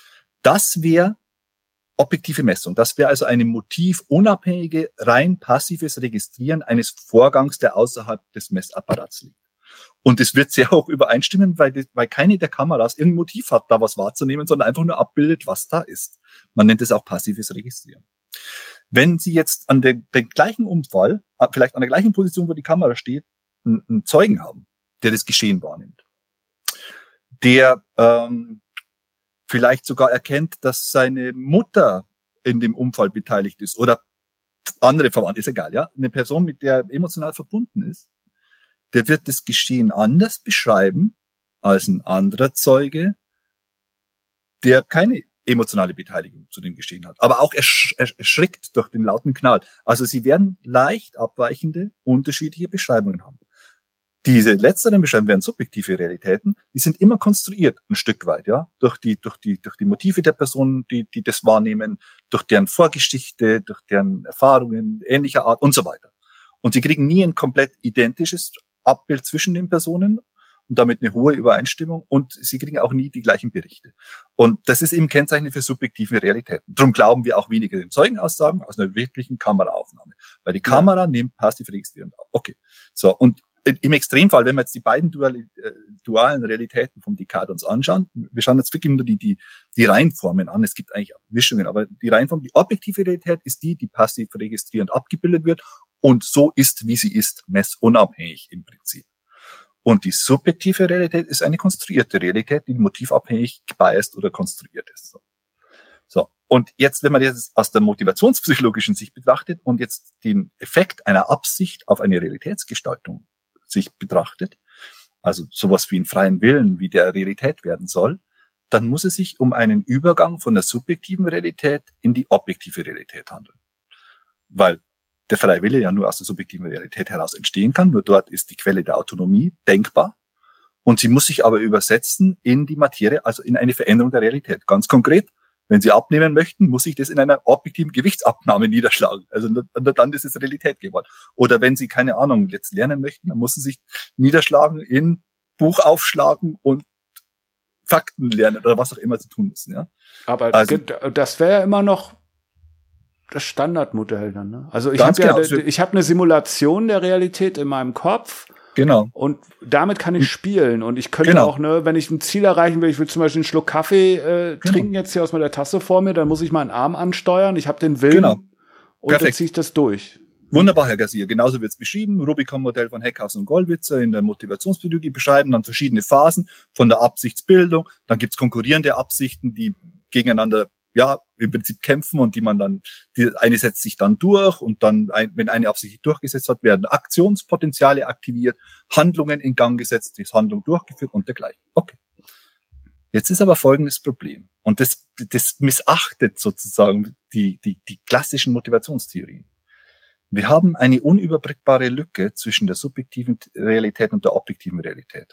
Das wäre objektive Messung. Das wäre also eine motivunabhängige, rein passives Registrieren eines Vorgangs, der außerhalb des Messapparats liegt. Und es wird sehr hoch übereinstimmen, weil, weil keine der Kameras irgendein Motiv hat, da was wahrzunehmen, sondern einfach nur abbildet, was da ist. Man nennt es auch passives Registrieren. Wenn Sie jetzt an der, den gleichen Unfall, vielleicht an der gleichen Position, wo die Kamera steht, einen, einen Zeugen haben, der das Geschehen wahrnimmt, der ähm, vielleicht sogar erkennt, dass seine Mutter in dem Unfall beteiligt ist oder andere Verwandte, ist egal, ja, eine Person, mit der er emotional verbunden ist, der wird das Geschehen anders beschreiben als ein anderer Zeuge, der keine emotionale Beteiligung zu dem Geschehen hat, aber auch ersch- erschrickt durch den lauten Knall. Also sie werden leicht abweichende, unterschiedliche Beschreibungen haben. Diese letzteren Beschreibungen werden subjektive Realitäten, die sind immer konstruiert, ein Stück weit, ja, durch die, durch die, durch die Motive der Personen, die, die das wahrnehmen, durch deren Vorgeschichte, durch deren Erfahrungen ähnlicher Art und so weiter. Und sie kriegen nie ein komplett identisches Abbild zwischen den Personen und damit eine hohe Übereinstimmung und sie kriegen auch nie die gleichen Berichte. Und das ist eben Kennzeichen für subjektive Realitäten. Darum glauben wir auch weniger den Zeugenaussagen aus einer wirklichen Kameraaufnahme, weil die Kamera ja. nimmt passiv registrierend auf. Okay, so und im Extremfall, wenn wir jetzt die beiden duali- äh, dualen Realitäten vom Descartes uns anschauen, wir schauen jetzt wirklich nur die, die, die Reihenformen an, es gibt eigentlich auch Mischungen, aber die Reihenform, die objektive Realität ist die, die passiv registrierend abgebildet wird und so ist, wie sie ist, messunabhängig im Prinzip. Und die subjektive Realität ist eine konstruierte Realität, die motivabhängig gebiased oder konstruiert ist. So. so. Und jetzt, wenn man das aus der motivationspsychologischen Sicht betrachtet und jetzt den Effekt einer Absicht auf eine Realitätsgestaltung sich betrachtet, also sowas wie einen freien Willen, wie der Realität werden soll, dann muss es sich um einen Übergang von der subjektiven Realität in die objektive Realität handeln. Weil der freie Wille ja nur aus der subjektiven Realität heraus entstehen kann, nur dort ist die Quelle der Autonomie denkbar und sie muss sich aber übersetzen in die Materie, also in eine Veränderung der Realität. Ganz konkret, wenn Sie abnehmen möchten, muss sich das in einer objektiven Gewichtsabnahme niederschlagen. Also dann ist es Realität geworden. Oder wenn Sie, keine Ahnung, jetzt lernen möchten, dann muss Sie sich niederschlagen in Buch aufschlagen und Fakten lernen oder was auch immer Sie tun müssen. Ja? Aber also, das wäre ja immer noch das Standardmodell dann. Ne? Also ich habe genau. ja, ich habe eine Simulation der Realität in meinem Kopf. Genau. Und damit kann ich spielen. Und ich könnte genau. auch, ne, wenn ich ein Ziel erreichen will, ich will zum Beispiel einen Schluck Kaffee äh, genau. trinken jetzt hier aus meiner Tasse vor mir, dann muss ich meinen Arm ansteuern. Ich habe den Willen genau. und Perfekt. Dann ziehe ich das durch. Wunderbar, Herr Gassier. Genauso wird es beschrieben. Rubicon-Modell von Heckhausen und Gollwitzer in der Motivationspsychologie beschreiben dann verschiedene Phasen von der Absichtsbildung. Dann gibt's konkurrierende Absichten, die gegeneinander ja, im Prinzip kämpfen und die man dann, die eine setzt sich dann durch und dann, ein, wenn eine Absicht sich durchgesetzt hat, werden Aktionspotenziale aktiviert, Handlungen in Gang gesetzt, die Handlung durchgeführt und dergleichen. Okay. Jetzt ist aber folgendes Problem. Und das, das missachtet sozusagen die, die, die klassischen Motivationstheorien. Wir haben eine unüberbrückbare Lücke zwischen der subjektiven Realität und der objektiven Realität.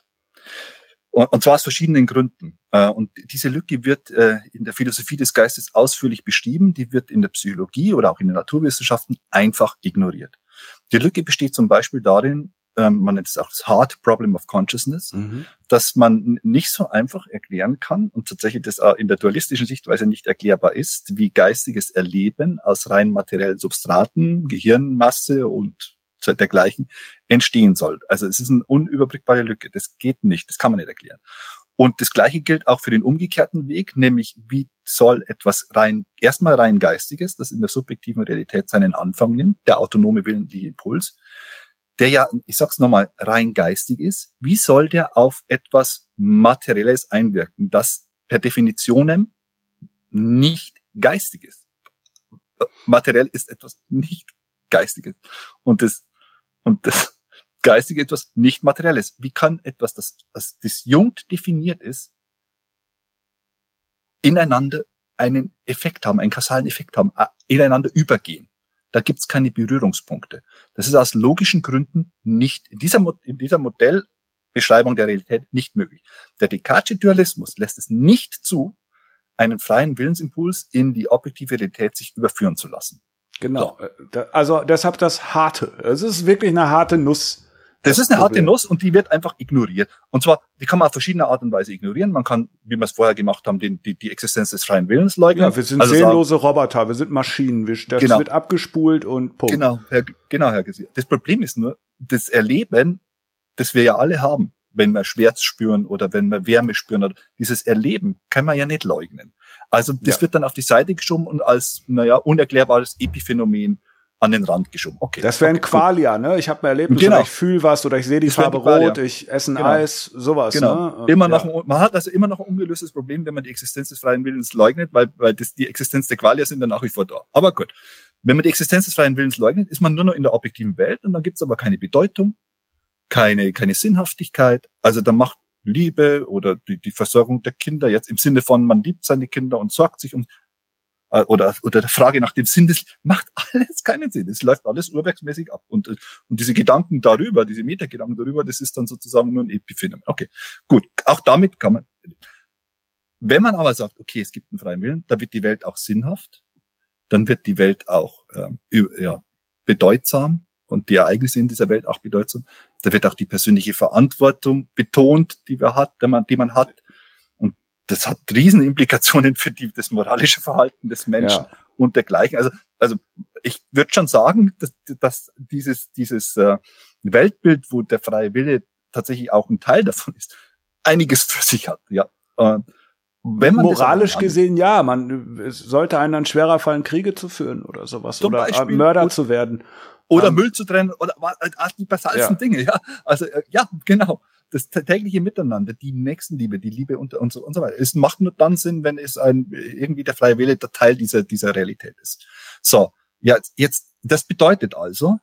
Und zwar aus verschiedenen Gründen. Und diese Lücke wird in der Philosophie des Geistes ausführlich beschrieben. Die wird in der Psychologie oder auch in den Naturwissenschaften einfach ignoriert. Die Lücke besteht zum Beispiel darin, man nennt es auch das Hard Problem of Consciousness, mhm. dass man nicht so einfach erklären kann und tatsächlich das in der dualistischen Sichtweise nicht erklärbar ist, wie geistiges Erleben aus rein materiellen Substraten, Gehirnmasse und dergleichen entstehen soll. Also es ist eine unüberbrückbare Lücke. Das geht nicht. Das kann man nicht erklären. Und das Gleiche gilt auch für den umgekehrten Weg, nämlich wie soll etwas rein, erstmal rein Geistiges, das in der subjektiven Realität seinen Anfang nimmt, der autonome willentliche Impuls, der ja, ich sag's nochmal, rein geistig ist, wie soll der auf etwas Materielles einwirken, das per Definition nicht geistig ist. Materiell ist etwas nicht Geistiges. Und das, und das Geistige etwas nicht Materielles. Wie kann etwas, das, das disjunkt definiert ist, ineinander einen Effekt haben, einen kausalen Effekt haben, ineinander übergehen? Da gibt's keine Berührungspunkte. Das ist aus logischen Gründen nicht, in dieser, in dieser Modellbeschreibung der Realität nicht möglich. Der Descartesche Dualismus lässt es nicht zu, einen freien Willensimpuls in die objektive Realität sich überführen zu lassen. Genau. So. Also deshalb das Harte. Es ist wirklich eine harte Nuss. Das, das ist eine Problem. harte Nuss und die wird einfach ignoriert. Und zwar, die kann man auf verschiedene Art und Weise ignorieren. Man kann, wie wir es vorher gemacht haben, den, die, die Existenz des freien Willens leugnen. Ja, wir sind also seelenlose sagen, Roboter, wir sind Maschinen. Wir, das genau. wird abgespult und Punkt. Genau, Herr, genau, Herr Gassier. Das Problem ist nur, das Erleben, das wir ja alle haben, wenn wir Schmerz spüren oder wenn wir Wärme spüren, oder dieses Erleben kann man ja nicht leugnen. Also das ja. wird dann auf die Seite geschoben und als, naja, unerklärbares Epiphänomen an den Rand geschoben. Okay. Das wäre ein okay, Qualia, ne? Ich habe ein Erlebnis, genau. oder ich fühle was, oder ich sehe die das Farbe rot, ich esse ein genau. Eis, sowas. Genau. Ne? Immer ja. noch, ein, man hat also immer noch ein ungelöstes Problem, wenn man die Existenz des freien Willens leugnet, weil, weil das, die Existenz der Qualia sind dann nach wie vor da. Aber gut. Wenn man die Existenz des freien Willens leugnet, ist man nur noch in der objektiven Welt und dann gibt es aber keine Bedeutung, keine, keine Sinnhaftigkeit. Also da macht Liebe oder die, die Versorgung der Kinder jetzt im Sinne von, man liebt seine Kinder und sorgt sich um, oder, oder der Frage nach dem Sinn des, macht alles keinen Sinn. Es läuft alles urwerksmäßig ab. Und, und diese Gedanken darüber, diese Metagedanken darüber, das ist dann sozusagen nur ein Epiphänomen. Okay, gut. Auch damit kann man, wenn man aber sagt, okay, es gibt einen freien Willen, da wird die Welt auch sinnhaft, dann wird die Welt auch, ähm, ja, bedeutsam und die Ereignisse in dieser Welt auch bedeutsam. Da wird auch die persönliche Verantwortung betont, die wir hat, die man, die man hat. Das hat Riesenimplikationen für die, das moralische Verhalten des Menschen ja. und dergleichen. Also, also ich würde schon sagen, dass, dass dieses, dieses äh, Weltbild, wo der freie Wille tatsächlich auch ein Teil davon ist, einiges für sich hat. Ja. Äh, wenn man moralisch gesehen, ja, man es sollte einem dann schwerer fallen, Kriege zu führen oder sowas oder Beispiel, Mörder und, zu werden oder um, Müll zu trennen oder äh, die basalsten ja. Dinge. Ja, also äh, ja, genau. Das tägliche Miteinander, die Nächstenliebe, die Liebe und, und, so, und so weiter. Es macht nur dann Sinn, wenn es ein, irgendwie der freie Wille der Teil dieser, dieser Realität ist. So. Ja, jetzt, das bedeutet also,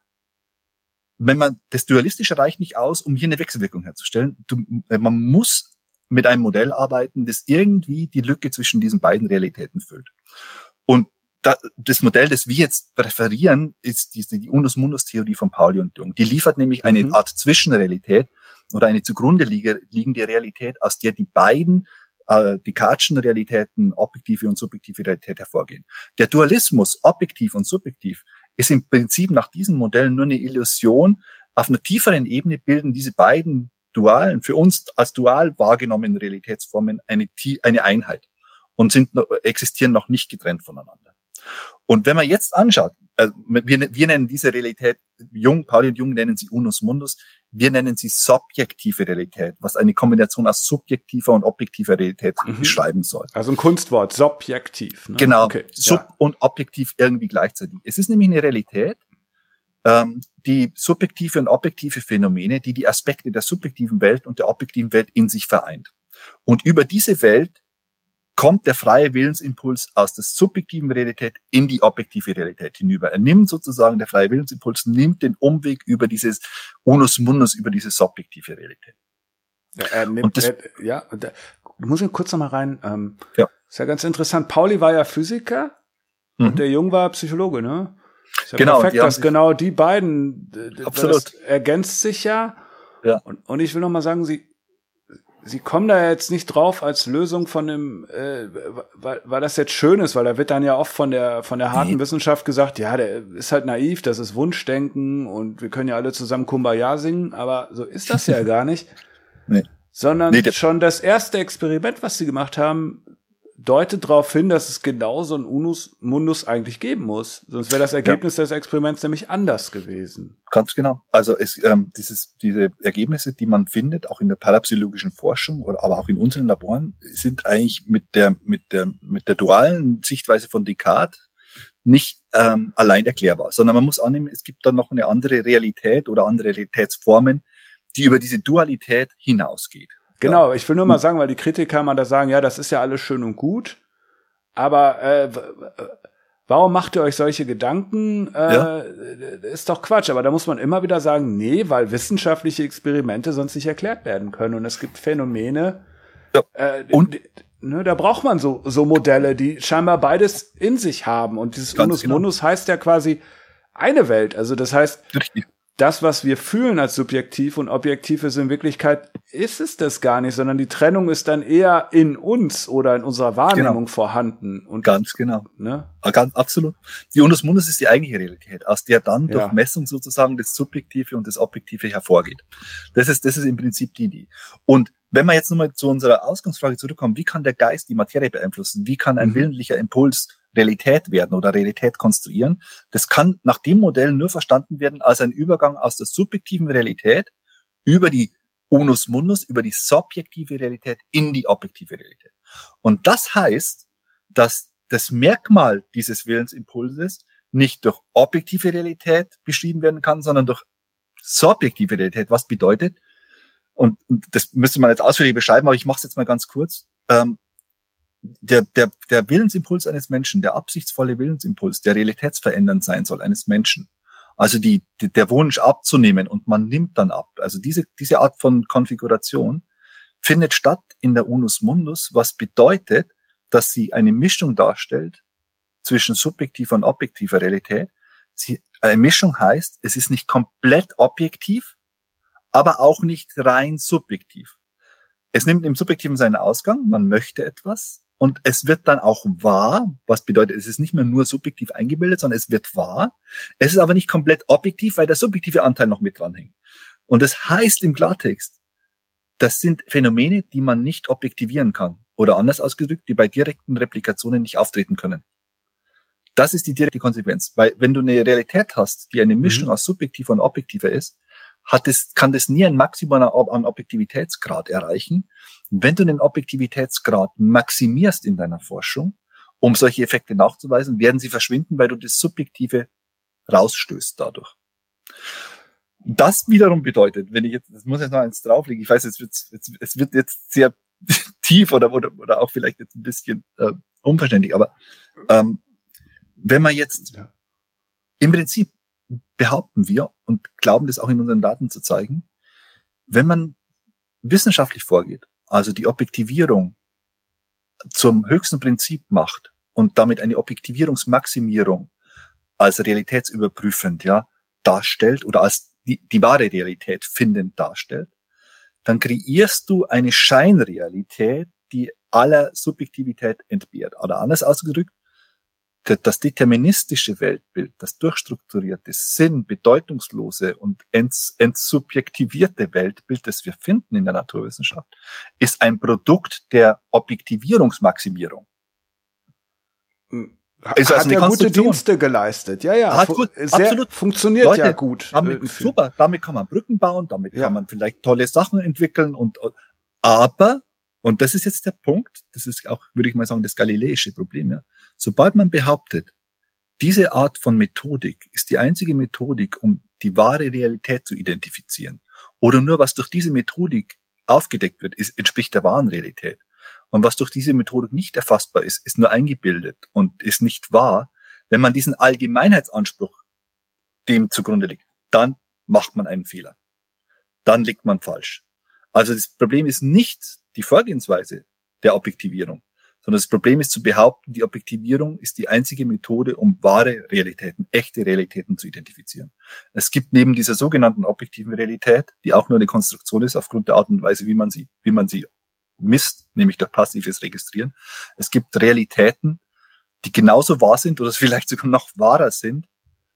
wenn man, das Dualistische reicht nicht aus, um hier eine Wechselwirkung herzustellen. Du, man muss mit einem Modell arbeiten, das irgendwie die Lücke zwischen diesen beiden Realitäten füllt. Und da, das Modell, das wir jetzt präferieren, ist diese, die Unus-Mundus-Theorie von Pauli und Jung. Die liefert nämlich eine mhm. Art Zwischenrealität, oder eine zugrunde liegende Realität, aus der die beiden äh, Descartes'schen Realitäten, objektive und subjektive Realität, hervorgehen. Der Dualismus, objektiv und subjektiv, ist im Prinzip nach diesem Modell nur eine Illusion. Auf einer tieferen Ebene bilden diese beiden dualen, für uns als dual wahrgenommenen Realitätsformen eine, eine Einheit und sind, existieren noch nicht getrennt voneinander. Und wenn man jetzt anschaut, äh, wir, wir nennen diese Realität, Jung, Pauli und Jung nennen sie Unus Mundus, wir nennen sie subjektive Realität, was eine Kombination aus subjektiver und objektiver Realität mhm. beschreiben soll. Also ein Kunstwort, subjektiv. Ne? Genau, okay. sub ja. und objektiv irgendwie gleichzeitig. Es ist nämlich eine Realität, ähm, die subjektive und objektive Phänomene, die die Aspekte der subjektiven Welt und der objektiven Welt in sich vereint. Und über diese Welt kommt der freie Willensimpuls aus der subjektiven Realität in die objektive Realität hinüber. Er nimmt sozusagen, der freie Willensimpuls nimmt den Umweg über dieses Unus Mundus, über diese subjektive Realität. Ja, er nimmt, und das, er, ja, da muss ich kurz noch mal rein. Ähm, ja. Ist ja ganz interessant. Pauli war ja Physiker mhm. und der Jung war Psychologe, ne? Ist ja genau, perfekt, dass genau die beiden, absolut. Das ergänzt sich ja. ja. Und, und ich will noch mal sagen, sie Sie kommen da jetzt nicht drauf als Lösung von dem, äh, weil, weil das jetzt schön ist, weil da wird dann ja oft von der von der harten nee. Wissenschaft gesagt, ja, der ist halt naiv, das ist Wunschdenken und wir können ja alle zusammen Kumbaya singen, aber so ist das ja gar nicht. Nee. Sondern nee, schon das erste Experiment, was sie gemacht haben, deutet darauf hin, dass es genau so ein Unus Mundus eigentlich geben muss. Sonst wäre das Ergebnis ja. des Experiments nämlich anders gewesen. Ganz genau. Also es, ähm, dieses, diese Ergebnisse, die man findet, auch in der parapsychologischen Forschung oder aber auch in unseren Laboren, sind eigentlich mit der mit der mit der dualen Sichtweise von Descartes nicht ähm, allein erklärbar, sondern man muss annehmen, es gibt dann noch eine andere Realität oder andere Realitätsformen, die über diese Dualität hinausgeht. Genau, ich will nur mal sagen, weil die Kritiker mal da sagen, ja, das ist ja alles schön und gut, aber äh, warum macht ihr euch solche Gedanken? Äh, ja. Ist doch Quatsch, aber da muss man immer wieder sagen, nee, weil wissenschaftliche Experimente sonst nicht erklärt werden können und es gibt Phänomene, ja. äh, und ne, da braucht man so so Modelle, die scheinbar beides in sich haben und dieses Unus genau. Mundus heißt ja quasi eine Welt, also das heißt, richtig. Das, was wir fühlen als subjektiv und objektiv ist in Wirklichkeit, ist es das gar nicht, sondern die Trennung ist dann eher in uns oder in unserer Wahrnehmung genau. vorhanden. Und ganz genau. Ne? Ganz absolut. Die Unus Mundus ist die eigentliche Realität, aus der dann ja. durch Messung sozusagen das Subjektive und das Objektive hervorgeht. Das ist, das ist im Prinzip die Idee. Und wenn wir jetzt nochmal zu unserer Ausgangsfrage zurückkommen, wie kann der Geist die Materie beeinflussen? Wie kann ein mhm. willentlicher Impuls Realität werden oder Realität konstruieren? Das kann nach dem Modell nur verstanden werden als ein Übergang aus der subjektiven Realität über die unus mundus, über die subjektive Realität in die objektive Realität. Und das heißt, dass das Merkmal dieses Willensimpulses nicht durch objektive Realität beschrieben werden kann, sondern durch subjektive Realität. Was bedeutet, und, und das müsste man jetzt ausführlich beschreiben, aber ich mache es jetzt mal ganz kurz, ähm, der, der, der Willensimpuls eines Menschen, der absichtsvolle Willensimpuls, der realitätsverändernd sein soll eines Menschen, also die, die, der Wunsch abzunehmen und man nimmt dann ab. Also diese, diese Art von Konfiguration findet statt in der Unus Mundus, was bedeutet, dass sie eine Mischung darstellt zwischen subjektiver und objektiver Realität. Sie, eine Mischung heißt, es ist nicht komplett objektiv, aber auch nicht rein subjektiv. Es nimmt im Subjektiven seinen Ausgang, man möchte etwas, und es wird dann auch wahr, was bedeutet, es ist nicht mehr nur subjektiv eingebildet, sondern es wird wahr. Es ist aber nicht komplett objektiv, weil der subjektive Anteil noch mit dranhängt. Und das heißt im Klartext, das sind Phänomene, die man nicht objektivieren kann. Oder anders ausgedrückt, die bei direkten Replikationen nicht auftreten können. Das ist die direkte Konsequenz. Weil wenn du eine Realität hast, die eine Mischung mhm. aus subjektiver und objektiver ist, hat es, kann das nie ein Maximum an Objektivitätsgrad erreichen. Wenn du den Objektivitätsgrad maximierst in deiner Forschung, um solche Effekte nachzuweisen, werden sie verschwinden, weil du das Subjektive rausstößt dadurch. Das wiederum bedeutet, wenn ich jetzt, das muss jetzt noch eins drauflegen, ich weiß, es wird, es wird jetzt sehr tief oder, oder, oder auch vielleicht jetzt ein bisschen äh, unverständlich, aber ähm, wenn man jetzt ja. im Prinzip behaupten wir und glauben das auch in unseren Daten zu zeigen, wenn man wissenschaftlich vorgeht, also die Objektivierung zum höchsten Prinzip macht und damit eine Objektivierungsmaximierung als realitätsüberprüfend ja darstellt oder als die, die wahre Realität findend darstellt, dann kreierst du eine Scheinrealität, die aller Subjektivität entbehrt. Oder anders ausgedrückt, das deterministische Weltbild, das durchstrukturierte, sinn-, bedeutungslose und ents- entsubjektivierte Weltbild, das wir finden in der Naturwissenschaft, ist ein Produkt der Objektivierungsmaximierung. Hat, ist also hat ja gute Dienste geleistet. Ja, ja. Hat gut, sehr, absolut. Funktioniert Leute, ja gut. Damit, super. Damit kann man Brücken bauen, damit ja. kann man vielleicht tolle Sachen entwickeln und, aber, und das ist jetzt der Punkt, das ist auch, würde ich mal sagen, das galileische Problem, ja. Sobald man behauptet, diese Art von Methodik ist die einzige Methodik, um die wahre Realität zu identifizieren, oder nur was durch diese Methodik aufgedeckt wird, ist, entspricht der wahren Realität. Und was durch diese Methodik nicht erfassbar ist, ist nur eingebildet und ist nicht wahr. Wenn man diesen Allgemeinheitsanspruch dem zugrunde legt, dann macht man einen Fehler. Dann liegt man falsch. Also das Problem ist nicht die Vorgehensweise der Objektivierung, sondern das Problem ist zu behaupten, die Objektivierung ist die einzige Methode, um wahre Realitäten, echte Realitäten zu identifizieren. Es gibt neben dieser sogenannten objektiven Realität, die auch nur eine Konstruktion ist aufgrund der Art und Weise, wie man sie, wie man sie misst, nämlich durch passives Registrieren. Es gibt Realitäten, die genauso wahr sind oder vielleicht sogar noch wahrer sind,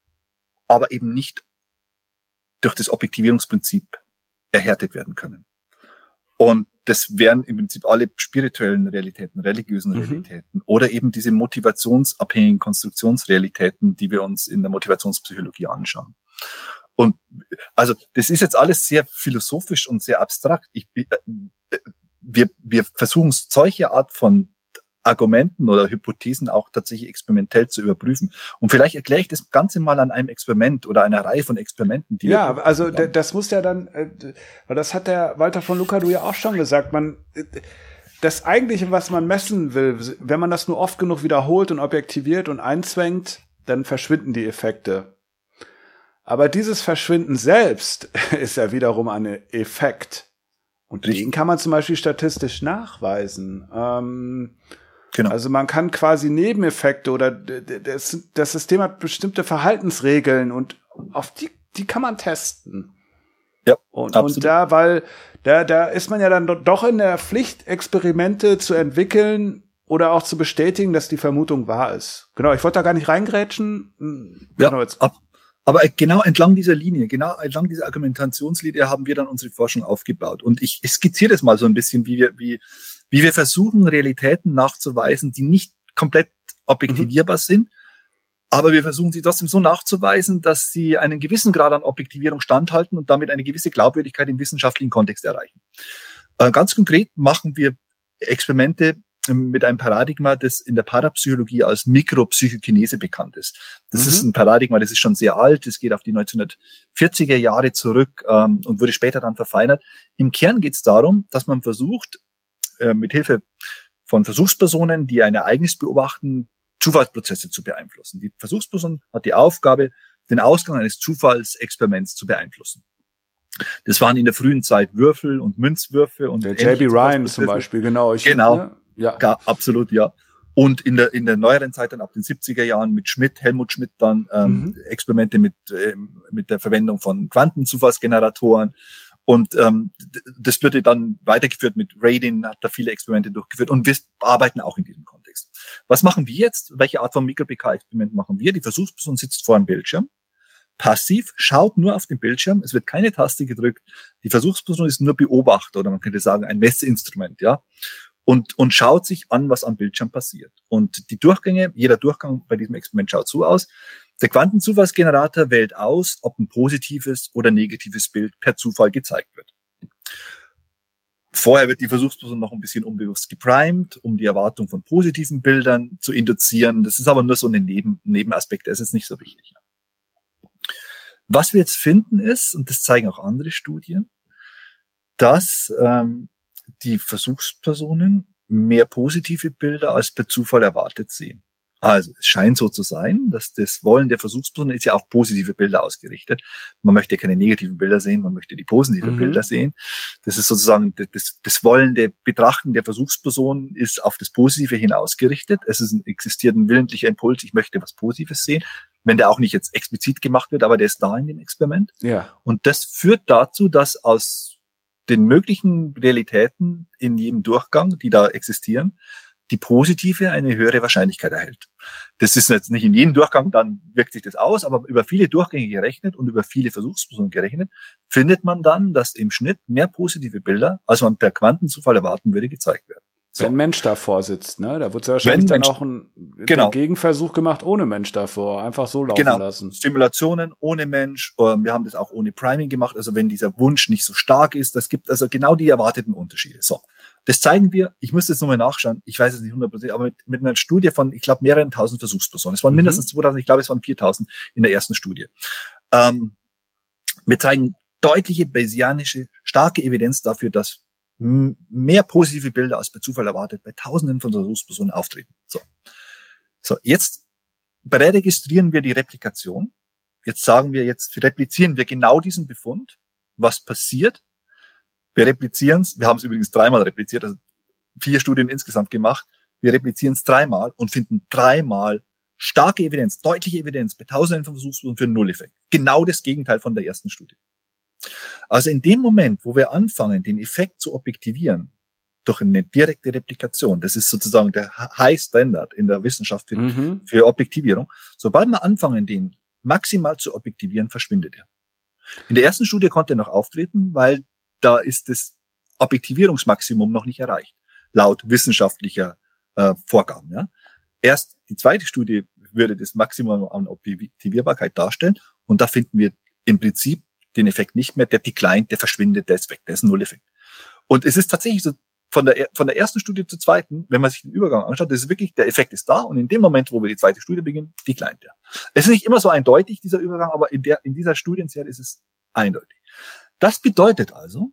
aber eben nicht durch das Objektivierungsprinzip erhärtet werden können. Und das wären im Prinzip alle spirituellen Realitäten, religiösen mhm. Realitäten oder eben diese motivationsabhängigen Konstruktionsrealitäten, die wir uns in der Motivationspsychologie anschauen. Und also das ist jetzt alles sehr philosophisch und sehr abstrakt. Ich, äh, wir, wir versuchen solche Art von Argumenten oder Hypothesen auch tatsächlich experimentell zu überprüfen. Und vielleicht erkläre ich das Ganze mal an einem Experiment oder einer Reihe von Experimenten. Die ja, also d- das muss ja dann, äh, weil das hat der Walter von Lucadou ja auch schon gesagt, man, äh, das Eigentliche, was man messen will, wenn man das nur oft genug wiederholt und objektiviert und einzwängt, dann verschwinden die Effekte. Aber dieses Verschwinden selbst ist ja wiederum ein Effekt. Und den kann man zum Beispiel statistisch nachweisen. Ähm, Genau. Also man kann quasi Nebeneffekte oder das, das System hat bestimmte Verhaltensregeln und auf die, die kann man testen. Ja, und, und da, weil da, da ist man ja dann doch in der Pflicht, Experimente zu entwickeln oder auch zu bestätigen, dass die Vermutung wahr ist. Genau, ich wollte da gar nicht reingrätschen. Ja, genau jetzt. Ab, aber genau entlang dieser Linie, genau entlang dieser Argumentationslinie haben wir dann unsere Forschung aufgebaut. Und ich, ich skizziere das mal so ein bisschen, wie wir, wie wie wir versuchen, Realitäten nachzuweisen, die nicht komplett objektivierbar mhm. sind, Aber wir versuchen sie trotzdem so nachzuweisen, dass sie einen gewissen Grad an Objektivierung standhalten und damit eine gewisse Glaubwürdigkeit im wissenschaftlichen Kontext erreichen. Äh, ganz konkret machen wir Experimente mit einem Paradigma, das in der Parapsychologie als Mikropsychokinese bekannt ist. Das mhm. ist ein Paradigma, das ist schon sehr alt, das geht auf die neunzehnhundertvierziger Jahre zurück ähm, und wurde später dann verfeinert. Im Kern geht es darum, dass man versucht, äh, mit Hilfe von Versuchspersonen, die ein Ereignis beobachten, Zufallsprozesse zu beeinflussen. Die Versuchsperson hat die Aufgabe, den Ausgang eines Zufallsexperiments zu beeinflussen. Das waren in der frühen Zeit Würfel und Münzwürfe und der J B Ryan zum Beispiel, genau. Ich genau, ne? ja. ja, absolut, ja. Und in der in der neueren Zeit dann ab den siebziger Jahren mit Schmidt, Helmut Schmidt dann ähm, mhm. Experimente mit ähm, mit der Verwendung von Quantenzufallsgeneratoren. Und ähm, das wurde dann weitergeführt mit Radin, hat da viele Experimente durchgeführt und wir arbeiten auch in diesem Kontext. Was machen wir jetzt? Welche Art von Mikro-P K-Experiment machen wir? Die Versuchsperson sitzt vor einem Bildschirm, passiv, schaut nur auf den Bildschirm, es wird keine Taste gedrückt, die Versuchsperson ist nur Beobachter oder man könnte sagen ein Messinstrument, ja, und und schaut sich an, was am Bildschirm passiert. Und die Durchgänge, jeder Durchgang bei diesem Experiment schaut so aus. Der Quantenzufallsgenerator wählt aus, ob ein positives oder negatives Bild per Zufall gezeigt wird. Vorher wird die Versuchsperson noch ein bisschen unbewusst geprimed, um die Erwartung von positiven Bildern zu induzieren. Das ist aber nur so ein Neben Nebenaspekt, der ist jetzt nicht so wichtig. Was wir jetzt finden ist, und das zeigen auch andere Studien, dass ähm, die Versuchspersonen mehr positive Bilder als per Zufall erwartet sehen. Also es scheint so zu sein, dass das Wollen der Versuchsperson ist ja auf positive Bilder ausgerichtet. Man möchte keine negativen Bilder sehen, man möchte die positiven mhm. Bilder sehen. Das ist sozusagen das, das wollende Betrachten der Versuchsperson ist auf das Positive hin ausgerichtet. Es ist ein, existiert ein willentlicher Impuls, ich möchte was Positives sehen, wenn der auch nicht jetzt explizit gemacht wird, aber der ist da in dem Experiment. Ja. Und das führt dazu, dass aus den möglichen Realitäten in jedem Durchgang, die da existieren, die positive eine höhere Wahrscheinlichkeit erhält. Das ist jetzt nicht in jedem Durchgang, dann wirkt sich das aus, aber über viele Durchgänge gerechnet und über viele Versuchspersonen gerechnet, findet man dann, dass im Schnitt mehr positive Bilder, als man per Quantenzufall erwarten würde, gezeigt werden. So. Wenn ein Mensch davor sitzt, ne? Da wird ja wahrscheinlich Wenn dann Mensch, auch ein genau. Gegenversuch gemacht ohne Mensch davor, einfach so laufen genau. lassen. Stimulationen ohne Mensch, wir haben das auch ohne Priming gemacht, also wenn dieser Wunsch nicht so stark ist, das gibt also genau die erwarteten Unterschiede. So. Das zeigen wir, ich muss jetzt nochmal nachschauen, ich weiß es nicht hundert Prozent, aber mit, mit einer Studie von, ich glaube, mehreren tausend Versuchspersonen. Es waren mhm. mindestens zweitausend, ich glaube, es waren viertausend in der ersten Studie. Ähm, wir zeigen deutliche bayesianische, starke Evidenz dafür, dass m- mehr positive Bilder als per Zufall erwartet bei Tausenden von Versuchspersonen auftreten. So, so jetzt präregistrieren wir die Replikation. Jetzt sagen wir, jetzt replizieren wir genau diesen Befund. Was passiert? Wir replizieren es, wir haben es übrigens dreimal repliziert, also vier Studien insgesamt gemacht. Wir replizieren es dreimal und finden dreimal starke Evidenz, deutliche Evidenz bei Tausenden von Versuchspersonen für einen Nulleffekt. Genau das Gegenteil von der ersten Studie. Also in dem Moment, wo wir anfangen, den Effekt zu objektivieren, durch eine direkte Replikation, das ist sozusagen der High Standard in der Wissenschaft für, mhm. für Objektivierung, sobald wir anfangen, den maximal zu objektivieren, verschwindet er. In der ersten Studie konnte er noch auftreten, weil da ist das Objektivierungsmaximum noch nicht erreicht, laut wissenschaftlicher äh, Vorgaben. Ja. Erst die zweite Studie würde das Maximum an Objektivierbarkeit darstellen und da finden wir im Prinzip den Effekt nicht mehr, der declined, der verschwindet, der ist weg, der ist ein Nulleffekt. Und es ist tatsächlich so, von der, von der ersten Studie zur zweiten, wenn man sich den Übergang anschaut, das ist wirklich, der Effekt ist da und in dem Moment, wo wir die zweite Studie beginnen, declined der. Es ist nicht immer so eindeutig, dieser Übergang, aber in der, in dieser Studienserie ist es eindeutig. Das bedeutet also,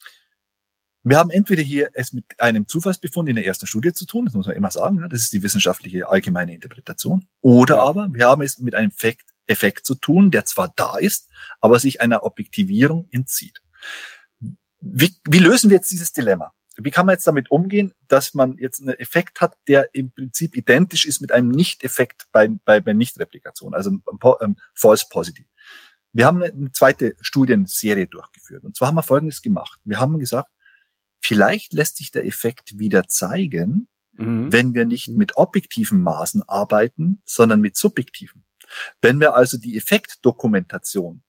wir haben entweder hier es mit einem Zufallsbefund in der ersten Studie zu tun, das muss man immer sagen, das ist die wissenschaftliche allgemeine Interpretation, oder aber wir haben es mit einem Effekt, Effekt zu tun, der zwar da ist, aber sich einer Objektivierung entzieht. Wie, wie lösen wir jetzt dieses Dilemma? Wie kann man jetzt damit umgehen, dass man jetzt einen Effekt hat, der im Prinzip identisch ist mit einem Nicht-Effekt bei, bei, bei Nicht-Replikation, also ähm, False Positive? Wir haben eine zweite Studienserie durchgeführt. Und zwar haben wir Folgendes gemacht. Wir haben gesagt, vielleicht lässt sich der Effekt wieder zeigen, mhm. wenn wir nicht mit objektiven Maßen arbeiten, sondern mit subjektiven. Wenn wir also die Effektdokumentation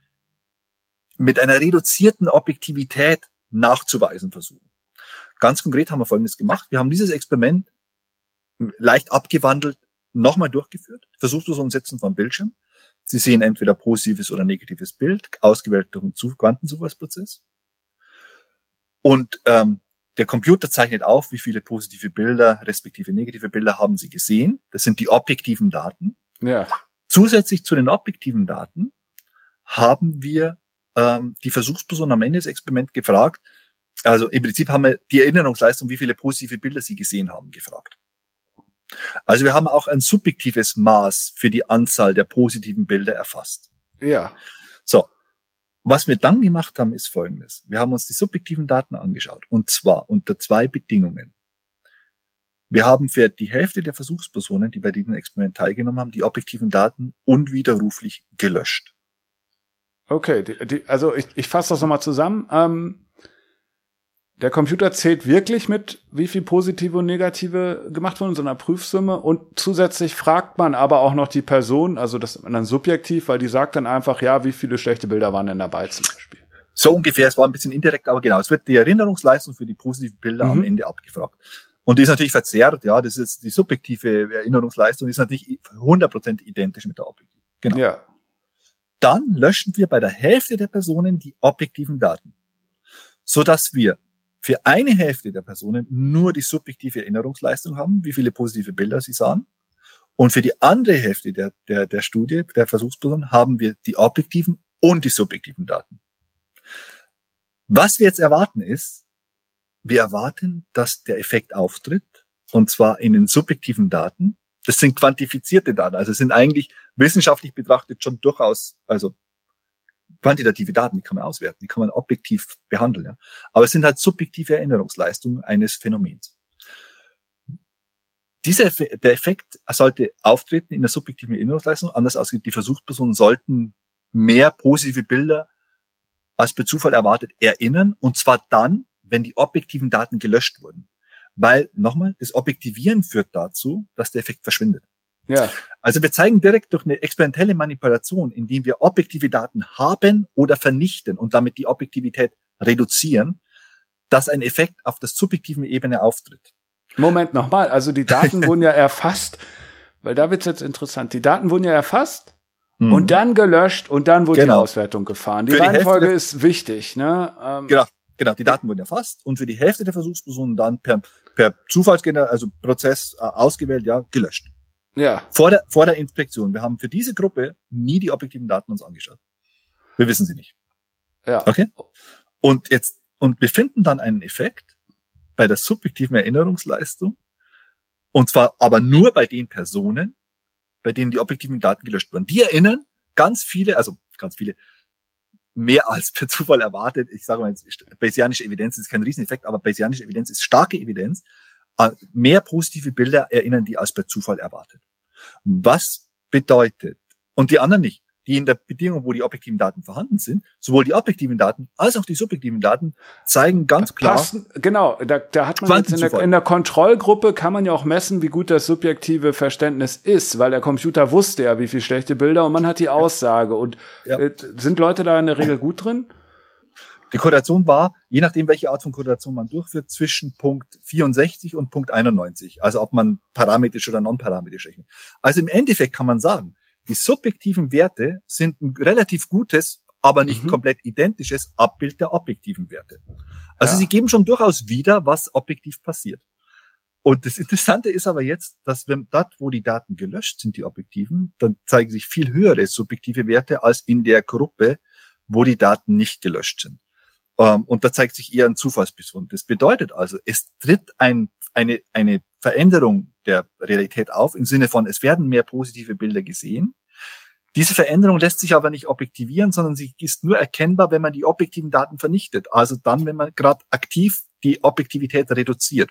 mit einer reduzierten Objektivität nachzuweisen versuchen. Ganz konkret haben wir Folgendes gemacht. Wir haben dieses Experiment leicht abgewandelt nochmal durchgeführt. Versuchspersonen setzen vor dem Bildschirm. Sie sehen entweder positives oder negatives Bild, ausgewählt durch einen Quantenzufallsprozess. Und ähm, der Computer zeichnet auf, wie viele positive Bilder respektive negative Bilder haben Sie gesehen. Das sind die objektiven Daten. Ja. Zusätzlich zu den objektiven Daten haben wir ähm, die Versuchsperson am Ende des Experiments gefragt. Also im Prinzip haben wir die Erinnerungsleistung, wie viele positive Bilder sie gesehen haben, gefragt. Also wir haben auch ein subjektives Maß für die Anzahl der positiven Bilder erfasst. Ja. So. Was wir dann gemacht haben, ist Folgendes. Wir haben uns die subjektiven Daten angeschaut. Und zwar unter zwei Bedingungen. Wir haben für die Hälfte der Versuchspersonen, die bei diesem Experiment teilgenommen haben, die objektiven Daten unwiderruflich gelöscht. Okay, die, die, also ich, ich fasse das nochmal zusammen. Ähm, der Computer zählt wirklich mit, wie viel positive und negative gemacht wurden in so einer Prüfsumme. Und zusätzlich fragt man aber auch noch die Person, also das ist dann subjektiv, weil die sagt dann einfach, ja, wie viele schlechte Bilder waren denn dabei zum Beispiel. So ungefähr, es war ein bisschen indirekt, aber genau, es wird die Erinnerungsleistung für die positiven Bilder mhm. am Ende abgefragt. Und die ist natürlich verzerrt, ja, das ist die subjektive Erinnerungsleistung, die ist natürlich hundert Prozent identisch mit der objektiven. Genau. Ja. Dann löschen wir bei der Hälfte der Personen die objektiven Daten, sodass wir für eine Hälfte der Personen nur die subjektive Erinnerungsleistung haben, wie viele positive Bilder sie sahen. Und für die andere Hälfte der, der, der Studie, der Versuchspersonen, haben wir die objektiven und die subjektiven Daten. Was wir jetzt erwarten ist, wir erwarten, dass der Effekt auftritt, und zwar in den subjektiven Daten. Das sind quantifizierte Daten, also es sind eigentlich wissenschaftlich betrachtet schon durchaus, also quantitative Daten, die kann man auswerten, die kann man objektiv behandeln. Ja. Aber es sind halt subjektive Erinnerungsleistungen eines Phänomens. Dieser Eff- der Effekt sollte auftreten in der subjektiven Erinnerungsleistung, anders ausgedrückt, die Versuchspersonen sollten mehr positive Bilder als per Zufall erwartet erinnern, und zwar dann, wenn die objektiven Daten gelöscht wurden. Weil, nochmal, das Objektivieren führt dazu, dass der Effekt verschwindet. Ja. Also wir zeigen direkt durch eine experimentelle Manipulation, indem wir objektive Daten haben oder vernichten und damit die Objektivität reduzieren, dass ein Effekt auf der subjektiven Ebene auftritt. Moment nochmal, also die Daten wurden ja erfasst, weil da wird's jetzt interessant. Die Daten wurden ja erfasst mhm. und dann gelöscht und dann wurde genau. die Auswertung gefahren. Die Für Reihenfolge die ist wichtig, ne? Ähm, genau, genau. Die Daten wurden erfasst und für die Hälfte der Versuchspersonen dann per per Zufallsgener, also Prozess äh, ausgewählt, ja, gelöscht. Ja. Vor der, vor der Inspektion. Wir haben für diese Gruppe nie die objektiven Daten uns angeschaut. Wir wissen sie nicht. Ja. Okay? Und jetzt, und wir finden dann einen Effekt bei der subjektiven Erinnerungsleistung. Und zwar aber nur bei den Personen, bei denen die objektiven Daten gelöscht wurden. Die erinnern ganz viele, also ganz viele, mehr als per Zufall erwartet. Ich sage mal jetzt, Bayesianische Evidenz ist kein Rieseneffekt, aber Bayesianische Evidenz ist starke Evidenz. Mehr positive Bilder erinnern die als per Zufall erwartet. Was bedeutet, und die anderen nicht, die in der Bedingung, wo die objektiven Daten vorhanden sind, sowohl die objektiven Daten als auch die subjektiven Daten zeigen ganz klar. Passen, genau, da, da hat man jetzt in der, in der Kontrollgruppe kann man ja auch messen, wie gut das subjektive Verständnis ist, weil der Computer wusste ja, wie viele schlechte Bilder, und man hat die Aussage. Und ja. äh, sind Leute da in der Regel gut drin? Die Korrelation war, je nachdem, welche Art von Korrelation man durchführt, zwischen Punkt vierundsechzig und Punkt einundneunzig. Also ob man parametrisch oder non-parametrisch rechnet. Also im Endeffekt kann man sagen, die subjektiven Werte sind ein relativ gutes, aber nicht mhm. komplett identisches Abbild der objektiven Werte. Also ja. sie geben schon durchaus wieder, was objektiv passiert. Und das Interessante ist aber jetzt, dass wenn dort, wo die Daten gelöscht sind, die objektiven, dann zeigen sich viel höhere subjektive Werte als in der Gruppe, wo die Daten nicht gelöscht sind. Um, und da zeigt sich eher ein Zufallsbefund. Das bedeutet also, es tritt ein, eine, eine Veränderung der Realität auf, im Sinne von, es werden mehr positive Bilder gesehen. Diese Veränderung lässt sich aber nicht objektivieren, sondern sie ist nur erkennbar, wenn man die objektiven Daten vernichtet. Also dann, wenn man gerade aktiv die Objektivität reduziert.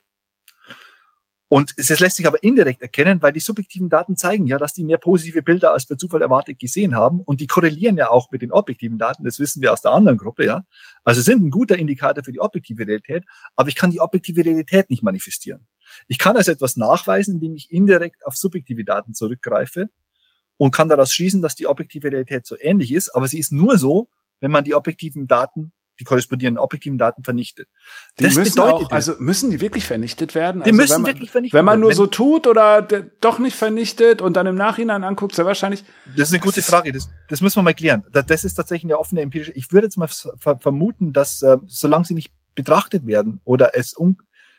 Und es lässt sich aber indirekt erkennen, weil die subjektiven Daten zeigen ja, dass die mehr positive Bilder als per Zufall erwartet gesehen haben. Und die korrelieren ja auch mit den objektiven Daten. Das wissen wir aus der anderen Gruppe, ja. Also sind ein guter Indikator für die objektive Realität. Aber ich kann die objektive Realität nicht manifestieren. Ich kann also etwas nachweisen, indem ich indirekt auf subjektive Daten zurückgreife und kann daraus schließen, dass die objektive Realität so ähnlich ist. Aber sie ist nur so, wenn man die objektiven Daten die korrespondierenden objektiven Daten vernichtet. Die das müssen bedeutet, auch, also müssen die wirklich vernichtet werden? Die also müssen wenn man, wirklich vernichtet werden. Wenn man nur werden. so tut oder de, doch nicht vernichtet und dann im Nachhinein anguckt, sehr wahrscheinlich. Das ist eine gute Frage. Das, das müssen wir mal klären. Das ist tatsächlich eine offene empirische. Ich würde jetzt mal vermuten, dass äh, solange sie nicht betrachtet werden oder es un,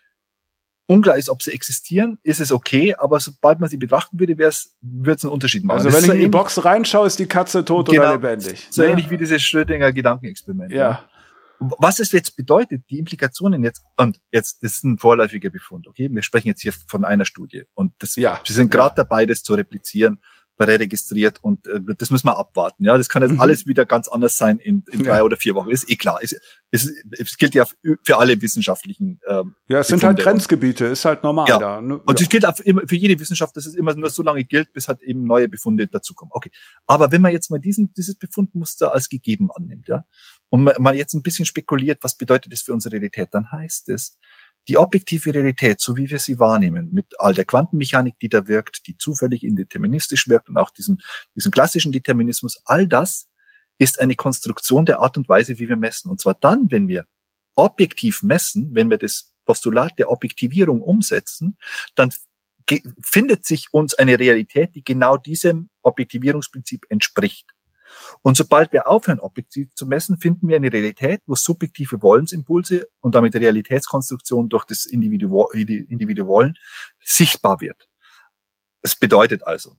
unklar ist, ob sie existieren, ist es okay. Aber sobald man sie betrachten würde, wäre es, würde es einen Unterschied machen. Also das wenn ich so in die ähnlich, Box reinschaue, ist die Katze tot genau, oder lebendig. So ne? ähnlich wie dieses Schrödinger Gedankenexperiment. Ja. ja. Was es jetzt bedeutet, die Implikationen jetzt, und jetzt das ist ein vorläufiger Befund, okay? Wir sprechen jetzt hier von einer Studie und das, ja, wir sind gerade ja. dabei, das zu replizieren, registriert und äh, das müssen wir abwarten. Ja, das kann jetzt mhm. alles wieder ganz anders sein in, in drei ja. oder vier Wochen. Ist eh klar. Es, es, es gilt ja für alle wissenschaftlichen. Ähm, ja, es sind Befunde. halt Grenzgebiete, ist halt normal ja. da. Ne? Und es ja. gilt auch immer für jede Wissenschaft, dass es immer nur so lange gilt, bis halt eben neue Befunde dazukommen. Okay. Aber wenn man jetzt mal diesen, dieses Befundmuster als gegeben annimmt, ja, und man, man jetzt ein bisschen spekuliert, was bedeutet das für unsere Realität, dann heißt es, die objektive Realität, so wie wir sie wahrnehmen, mit all der Quantenmechanik, die da wirkt, die zufällig indeterministisch wirkt und auch diesen, diesen klassischen Determinismus, all das ist eine Konstruktion der Art und Weise, wie wir messen. Und zwar dann, wenn wir objektiv messen, wenn wir das Postulat der Objektivierung umsetzen, dann findet sich uns eine Realität, die genau diesem Objektivierungsprinzip entspricht. Und sobald wir aufhören, objektiv zu messen, finden wir eine Realität, wo subjektive Wollensimpulse und damit Realitätskonstruktion durch das Individu- Individuellen sichtbar wird. Es bedeutet also,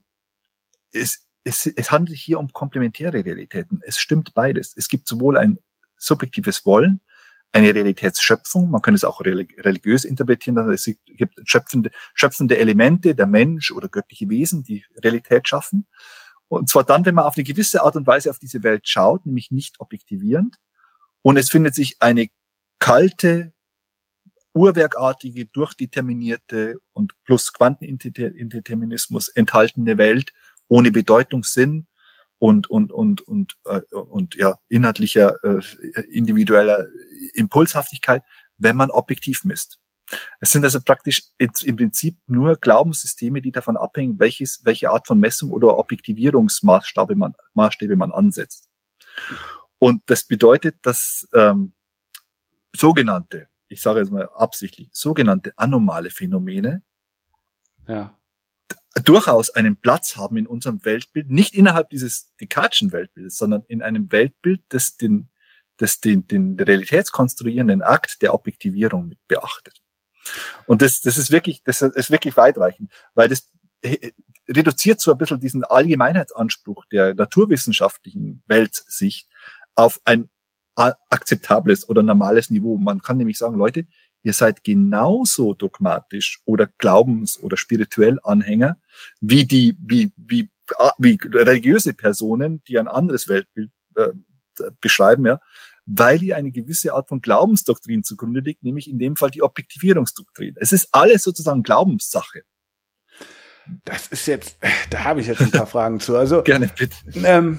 es, es, es handelt sich hier um komplementäre Realitäten. Es stimmt beides. Es gibt sowohl ein subjektives Wollen, eine Realitätsschöpfung, man kann es auch religiös interpretieren, dass es gibt schöpfende, schöpfende Elemente, der Mensch oder göttliche Wesen, die Realität schaffen. Und zwar dann, wenn man auf eine gewisse Art und Weise auf diese Welt schaut, nämlich nicht objektivierend. Und es findet sich eine kalte, uhrwerkartige, durchdeterminierte und plus Quantenindeterminismus enthaltene Welt ohne Bedeutungssinn und und und und und, und ja inhaltlicher äh, individueller Impulshaftigkeit, wenn man objektiv misst. Es sind also praktisch im Prinzip nur Glaubenssysteme, die davon abhängen, welches, welche Art von Messung oder Objektivierungsmaßstäbe man, Maßstäbe man ansetzt. Und das bedeutet, dass ähm, sogenannte, ich sage jetzt mal absichtlich, sogenannte anomale Phänomene ja. durchaus einen Platz haben in unserem Weltbild, nicht innerhalb dieses Descartes'schen Weltbildes, sondern in einem Weltbild, das den, das den, den realitätskonstruierenden Akt der Objektivierung mit beachtet. Und das, das ist wirklich, das ist wirklich weitreichend, weil das reduziert so ein bisschen diesen Allgemeinheitsanspruch der naturwissenschaftlichen Weltsicht auf ein akzeptables oder normales Niveau. Man kann nämlich sagen, Leute, ihr seid genauso dogmatisch oder glaubens- oder spirituell Anhänger wie die, wie, wie, wie religiöse Personen, die ein anderes Weltbild äh, beschreiben, ja, weil ihr eine gewisse Art von Glaubensdoktrin zugrunde liegt, nämlich in dem Fall die Objektivierungsdoktrin. Es ist alles sozusagen Glaubenssache. Das ist jetzt, da habe ich jetzt ein paar Fragen zu. Also gerne, bitte. Ähm,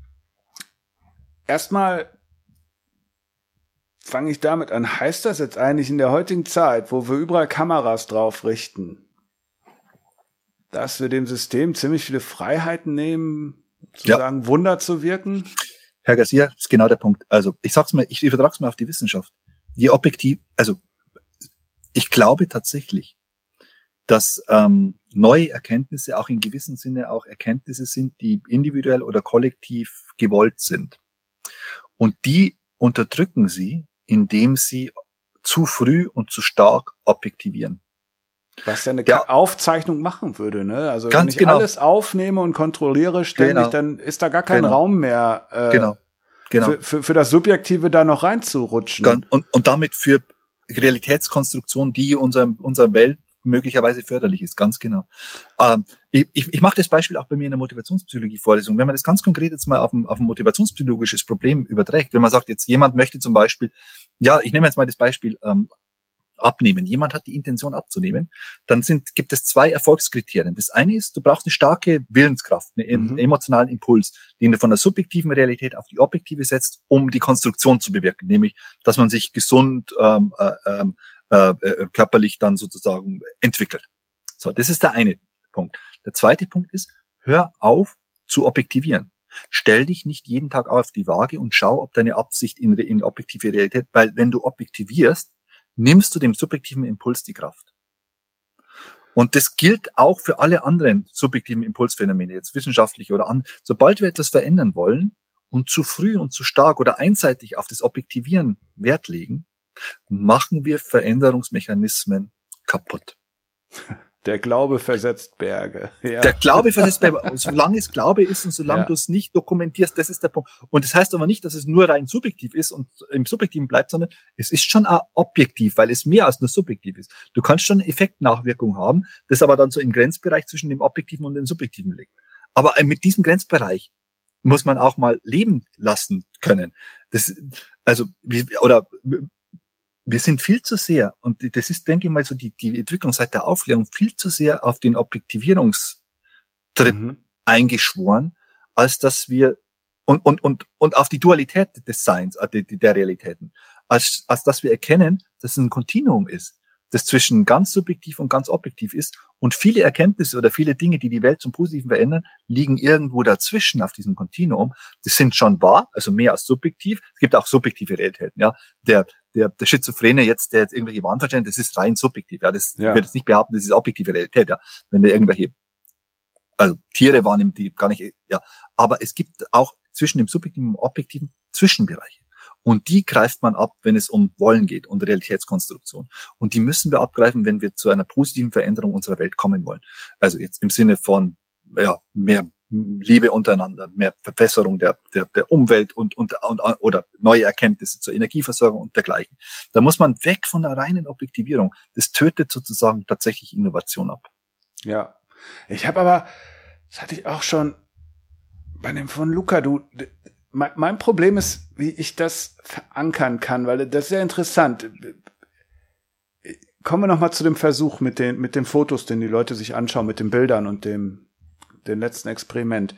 erstmal fange ich damit an. Heißt das jetzt eigentlich in der heutigen Zeit, wo wir überall Kameras drauf richten, dass wir dem System ziemlich viele Freiheiten nehmen, sozusagen ja. Wunder zu wirken? Herr Garcia, das ist genau der Punkt. Also ich sag's mal, ich übertrage es mal auf die Wissenschaft. Je objektiv, also ich glaube tatsächlich, dass ähm, neue Erkenntnisse auch in gewissem Sinne auch Erkenntnisse sind, die individuell oder kollektiv gewollt sind. Und die unterdrücken sie, indem sie zu früh und zu stark objektivieren. Was ja eine ja. Aufzeichnung machen würde, ne? Also Ganz wenn ich genau. alles aufnehme und kontrolliere ständig, genau. dann ist da gar kein genau. Raum mehr äh, genau. Genau. Für, für, für das Subjektive da noch reinzurutschen. Und, und damit für Realitätskonstruktion, die unserer unserer Welt möglicherweise förderlich ist, ganz genau. Ähm, ich ich, ich mache das Beispiel auch bei mir in der Motivationspsychologie-Vorlesung. Wenn man das ganz konkret jetzt mal auf ein, auf ein motivationspsychologisches Problem überträgt, wenn man sagt, jetzt jemand möchte zum Beispiel, ja, ich nehme jetzt mal das Beispiel, ähm, abnehmen. Jemand hat die Intention abzunehmen, dann sind, gibt es zwei Erfolgskriterien. Das eine ist, du brauchst eine starke Willenskraft, einen mhm. emotionalen Impuls, den du von der subjektiven Realität auf die objektive setzt, um die Konstruktion zu bewirken, nämlich, dass man sich gesund, ähm, äh, äh, äh, körperlich dann sozusagen entwickelt. So, das ist der eine Punkt. Der zweite Punkt ist, hör auf zu objektivieren. Stell dich nicht jeden Tag auf die Waage und schau, ob deine Absicht in, in objektive Realität, weil wenn du objektivierst, nimmst du dem subjektiven Impuls die Kraft. Und das gilt auch für alle anderen subjektiven Impulsphänomene, jetzt wissenschaftlich oder an. Sobald wir etwas verändern wollen und zu früh und zu stark oder einseitig auf das Objektivieren Wert legen, machen wir Veränderungsmechanismen kaputt. Der Glaube versetzt Berge. Ja. Der Glaube versetzt Berge. Solange es Glaube ist und solange ja. du es nicht dokumentierst, das ist der Punkt. Und das heißt aber nicht, dass es nur rein subjektiv ist und im Subjektiven bleibt, sondern es ist schon auch objektiv, weil es mehr als nur subjektiv ist. Du kannst schon Effektnachwirkung haben, das aber dann so im Grenzbereich zwischen dem Objektiven und dem Subjektiven liegt. Aber mit diesem Grenzbereich muss man auch mal leben lassen können. Das, also, oder, wir sind viel zu sehr, und das ist, denke ich mal, so die, die Entwicklung seit der Aufklärung, viel zu sehr auf den Objektivierungstrip mhm. eingeschworen, als dass wir, und, und, und, und auf die Dualität des Seins, der, der Realitäten, als, als dass wir erkennen, dass es ein Kontinuum ist, das zwischen ganz subjektiv und ganz objektiv ist, und viele Erkenntnisse oder viele Dinge, die die Welt zum Positiven verändern, liegen irgendwo dazwischen auf diesem Kontinuum. Das sind schon wahr, also mehr als subjektiv. Es gibt auch subjektive Realitäten, ja. Der, der, der Schizophrene jetzt, der jetzt irgendwelche Wahnverständnisse, das ist rein subjektiv, ja. Das, ja. Ich würde jetzt nicht behaupten, das ist objektive Realität, ja. Wenn der irgendwelche, also Tiere wahrnimmt, die gar nicht, ja. Aber es gibt auch zwischen dem subjektiven und objektiven Zwischenbereiche. Und die greift man ab, wenn es um Wollen geht und Realitätskonstruktion. Und die müssen wir abgreifen, wenn wir zu einer positiven Veränderung unserer Welt kommen wollen. Also jetzt im Sinne von ja, mehr Liebe untereinander, mehr Verbesserung der, der, der Umwelt und, und, und oder neue Erkenntnisse zur Energieversorgung und dergleichen. Da muss man weg von der reinen Objektivierung. Das tötet sozusagen tatsächlich Innovation ab. Ja, ich habe aber, das hatte ich auch schon bei dem von Luca, du... Mein Problem ist, wie ich das verankern kann, weil das ist sehr interessant. Kommen wir nochmal zu dem Versuch mit den, mit den Fotos, den die Leute sich anschauen, mit den Bildern und dem, dem letzten Experiment.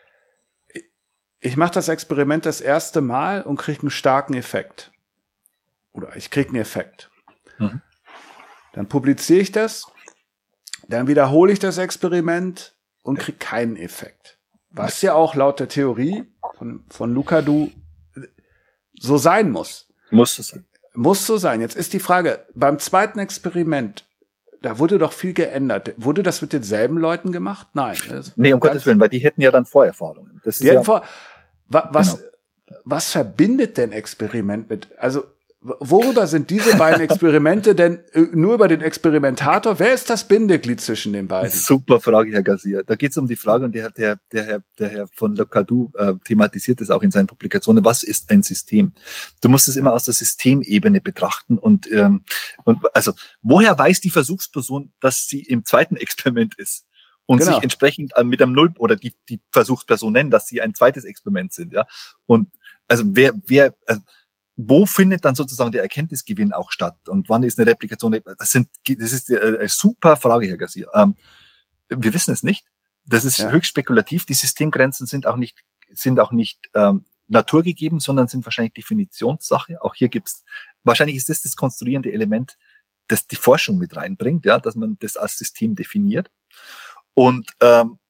Ich mache das Experiment das erste Mal und kriege einen starken Effekt. Oder ich kriege einen Effekt. Mhm. Dann publiziere ich das, dann wiederhole ich das Experiment und kriege keinen Effekt. Was ja auch laut der Theorie von, von Luca Du so sein muss. Muss es sein. Muss so sein. Jetzt ist die Frage, beim zweiten Experiment, da wurde doch viel geändert. Wurde das mit denselben Leuten gemacht? Nein. Nee, um Gottes Willen, weil die hätten ja dann Vorerfahrungen. Das ist die ja, vor, wa, was, genau. was verbindet denn Experiment mit, also worüber sind diese beiden Experimente denn nur über den Experimentator? Wer ist das Bindeglied zwischen den beiden? Super Frage, Herr Gassier. Da geht es um die Frage, und der, der, der, Herr, der Herr von Luca Du äh, thematisiert es auch in seinen Publikationen. Was ist ein System? Du musst es immer aus der Systemebene betrachten. Und, ähm, und also, woher weiß die Versuchsperson, dass sie im zweiten Experiment ist? Und genau. sich entsprechend äh, mit einem Null oder die, die Versuchsperson nennen, dass sie ein zweites Experiment sind. Ja. Und also wer, wer, also, wo findet dann sozusagen der Erkenntnisgewinn auch statt? Und wann ist eine Replikation? Das sind, das ist eine super Frage, Herr Gassier. Ähm, wir wissen es nicht. Das ist ja. höchst spekulativ. Die Systemgrenzen sind auch nicht, sind auch nicht ähm, naturgegeben, sondern sind wahrscheinlich Definitionssache. Auch hier gibt's, wahrscheinlich ist das das konstruierende Element, das die Forschung mit reinbringt, ja, dass man das als System definiert. Und, ähm,